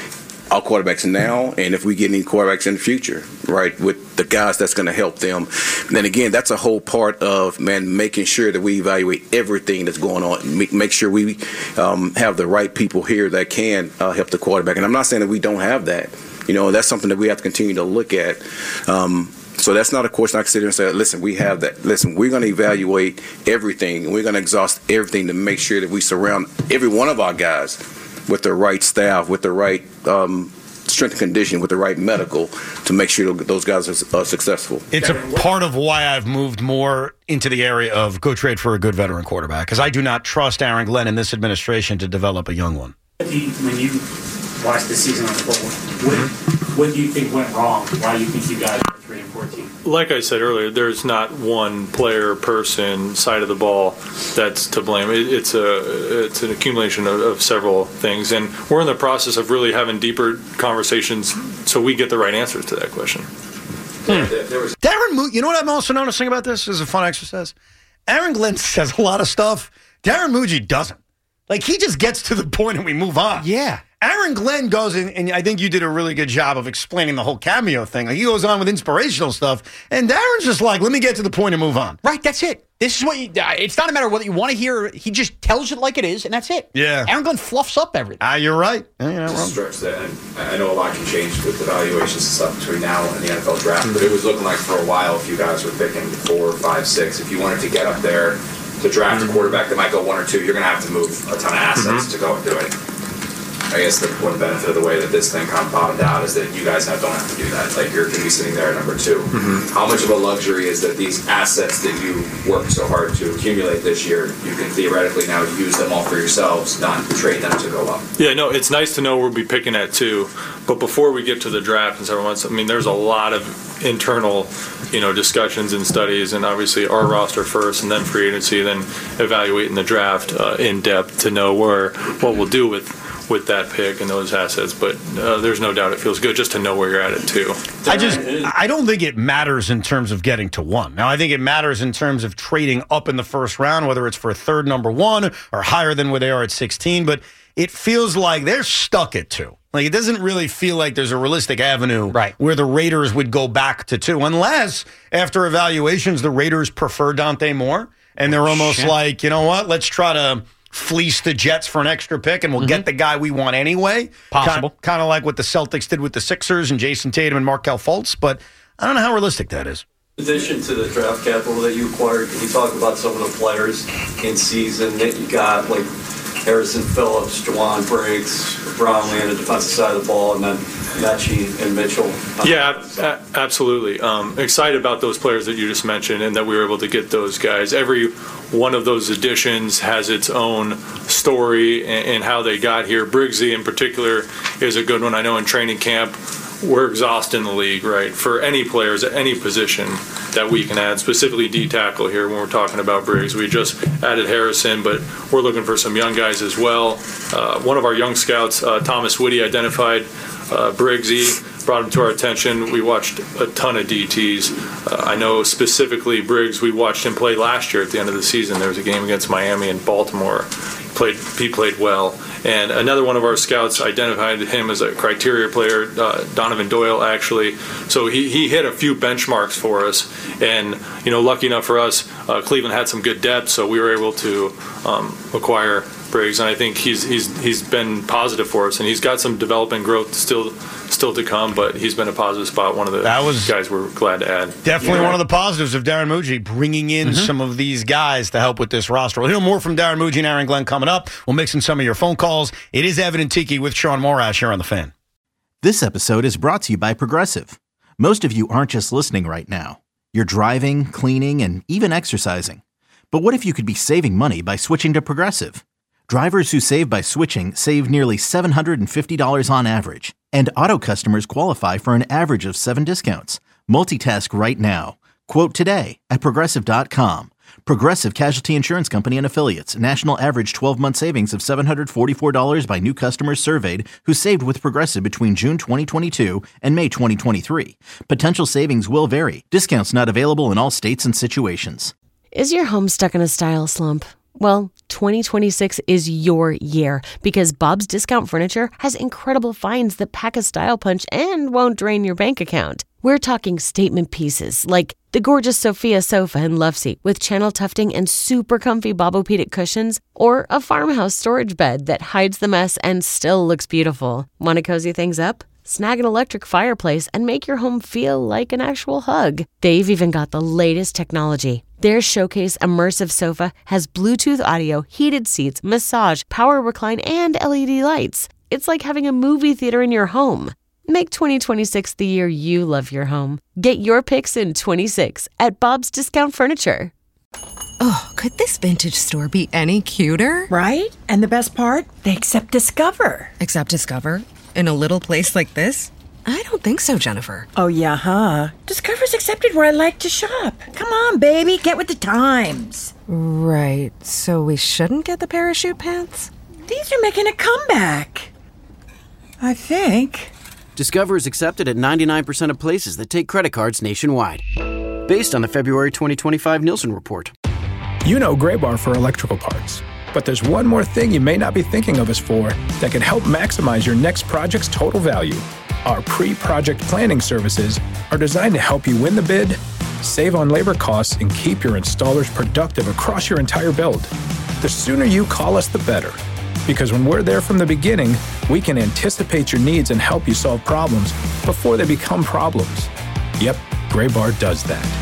our quarterbacks now, and if we get any quarterbacks in the future, right, with the guys that's going to help them. And then again, that's a whole part of, man, making sure that we evaluate everything that's going on, make, make sure we um, have the right people here that can uh, help the quarterback. And I'm not saying that we don't have that. You know, that's something that we have to continue to look at. Um, so that's not a question I can sit here and say, listen, we have that. Listen, we're going to evaluate everything, and we're going to exhaust everything to make sure that we surround every one of our guys with the right staff, with the right um, strength and conditioning, with the right medical to make sure those guys are, are successful. It's a part of why I've moved more into the area of go trade for a good veteran quarterback, because I do not trust Aaron Glenn in this administration to develop a young one. When you watch the season unfold, what, what do you think went wrong? Why do you think you guys are three and fourteen? Like I said earlier, there's not one player, person, side of the ball that's to blame. It, it's a it's an accumulation of, of several things, and we're in the process of really having deeper conversations so we get the right answers to that question. Hmm. Darren Mooney, you know what I'm also noticing about this? This is a fun exercise. Aaron Glenn says a lot of stuff. Darren Mooney doesn't. Like, he just gets to the point and we move on. Yeah. Aaron Glenn goes in, and I think you did a really good job of explaining the whole cameo thing. Like, he goes on with inspirational stuff, and Darren's just like, let me get to the point and move on. Right, that's it. This is what you, it's not a matter of whether you want to hear, he just tells it like it is, and that's it. Yeah. Aaron Glenn fluffs up everything. Ah, you're right. Yeah, you're not Just wrong. stretch that, and I know a lot can change with the valuations and stuff between now and the N F L draft, but it was looking like for a while, if you guys were picking four, five, six, if you wanted to get up there to draft a quarterback that might go one or two, you're going to have to move a ton of assets mm-hmm. to go and do it. I guess the one benefit of the way that this thing kind of bottomed out is that you guys have, don't have to do that. Like, you're going to be sitting there at number two. Mm-hmm. How much of a luxury is that these assets that you worked so hard to accumulate this year, you can theoretically now use them all for yourselves, not trade them to go up? Yeah, no, it's nice to know we'll be picking at two. But before we get to the draft in several months, I mean, there's a lot of internal, you know, discussions and studies, and obviously our roster first, and then free agency, then evaluating the draft uh, in depth to know where what we'll do with. with that pick and those assets, but uh, there's no doubt it feels good just to know where you're at it too. I just, I don't think it matters in terms of getting to one. Now, I think it matters in terms of trading up in the first round, whether it's for a third number one or higher than where they are at sixteen, but it feels like they're stuck at two. Like, it doesn't really feel like there's a realistic avenue right. where the Raiders would go back to two, unless after evaluations, the Raiders prefer Dante Moore, and they're almost Shit. like, you know what, let's try to fleece the Jets for an extra pick, and we'll mm-hmm. get the guy we want anyway. Possible. Kind, kind of like what the Celtics did with the Sixers and Jason Tatum and Markelle Fultz, but I don't know how realistic that is. In addition to the draft capital that you acquired, can you talk about some of the players in season that you got, like Harrison Phillips, Jawan Briggs, Brownlee on the defensive side of the ball, and then Mechie and Mitchell? Yeah, a- absolutely. Um, excited about those players that you just mentioned and that we were able to get those guys. Every one of those additions has its own story and, and how they got here. Briggsy in particular is a good one. I know in training camp, we're exhausting the league, right, for any players at any position that we can add, specifically D-tackle here when we're talking about Briggs. We just added Harrison, but we're looking for some young guys as well. Uh, one of our young scouts, uh, Thomas Whitty, identified uh, Briggsy, brought him to our attention. We watched a ton of D Ts. Uh, I know specifically Briggs, we watched him play last year at the end of the season. There was a game against Miami and Baltimore. Played, he played well. And another one of our scouts identified him as a criteria player, uh, Donovan Doyle, actually. So he, he hit a few benchmarks for us. And, you know, lucky enough for us, uh, Cleveland had some good depth, so we were able to um, acquire Briggs. And I think he's he's he's been positive for us. And he's got some development growth still still to come, but he's been a positive spot. One of the that was guys we're glad to add. Definitely yeah. one of the positives of Darren Muji, bringing in mm-hmm. some of these guys to help with this roster. We'll hear more from Darren Muji and Aaron Glenn coming up. We'll mix in some of your phone calls. It is Evan and Tiki with Sean Morash here on The Fan. This episode is brought to you by Progressive. Most of you aren't just listening right now. You're driving, cleaning, and even exercising. But what if you could be saving money by switching to Progressive? Drivers who save by switching save nearly seven hundred fifty dollars on average. And auto customers qualify for an average of seven discounts. Multitask right now. Quote today at Progressive dot com. Progressive Casualty Insurance Company and Affiliates. National average twelve-month savings of seven hundred forty-four dollars by new customers surveyed who saved with Progressive between June twenty twenty-two and May twenty twenty-three. Potential savings will vary. Discounts not available in all states and situations. Is your home stuck in a style slump? Well, twenty twenty-six is your year because Bob's Discount Furniture has incredible finds that pack a style punch and won't drain your bank account. We're talking statement pieces like the gorgeous Sophia sofa and love seat with channel tufting and super comfy Bobopedic cushions, or a farmhouse storage bed that hides the mess and still looks beautiful. Want to cozy things up? Snag an electric fireplace and make your home feel like an actual hug. They've even got the latest technology. Their Showcase Immersive Sofa has Bluetooth audio, heated seats, massage, power recline, and L E D lights. It's like having a movie theater in your home. Make twenty twenty-six the year you love your home. Get your picks in twenty-six at Bob's Discount Furniture. Oh, could this vintage store be any cuter? Right? And the best part? They accept Discover. Accept Discover? In a little place like this? I don't think so, Jennifer. Oh, yeah, huh? Discover's accepted where I like to shop. Come on, baby, get with the times. Right, so we shouldn't get the parachute pants? These are making a comeback. I think. Discover is accepted at ninety-nine percent of places that take credit cards nationwide. Based on the February twenty twenty-five Nielsen report. You know Graybar for electrical parts. But there's one more thing you may not be thinking of us for that can help maximize your next project's total value. Our pre-project planning services are designed to help you win the bid, save on labor costs, and keep your installers productive across your entire build. The sooner you call us, the better. Because when we're there from the beginning, we can anticipate your needs and help you solve problems before they become problems. Yep, Graybar does that.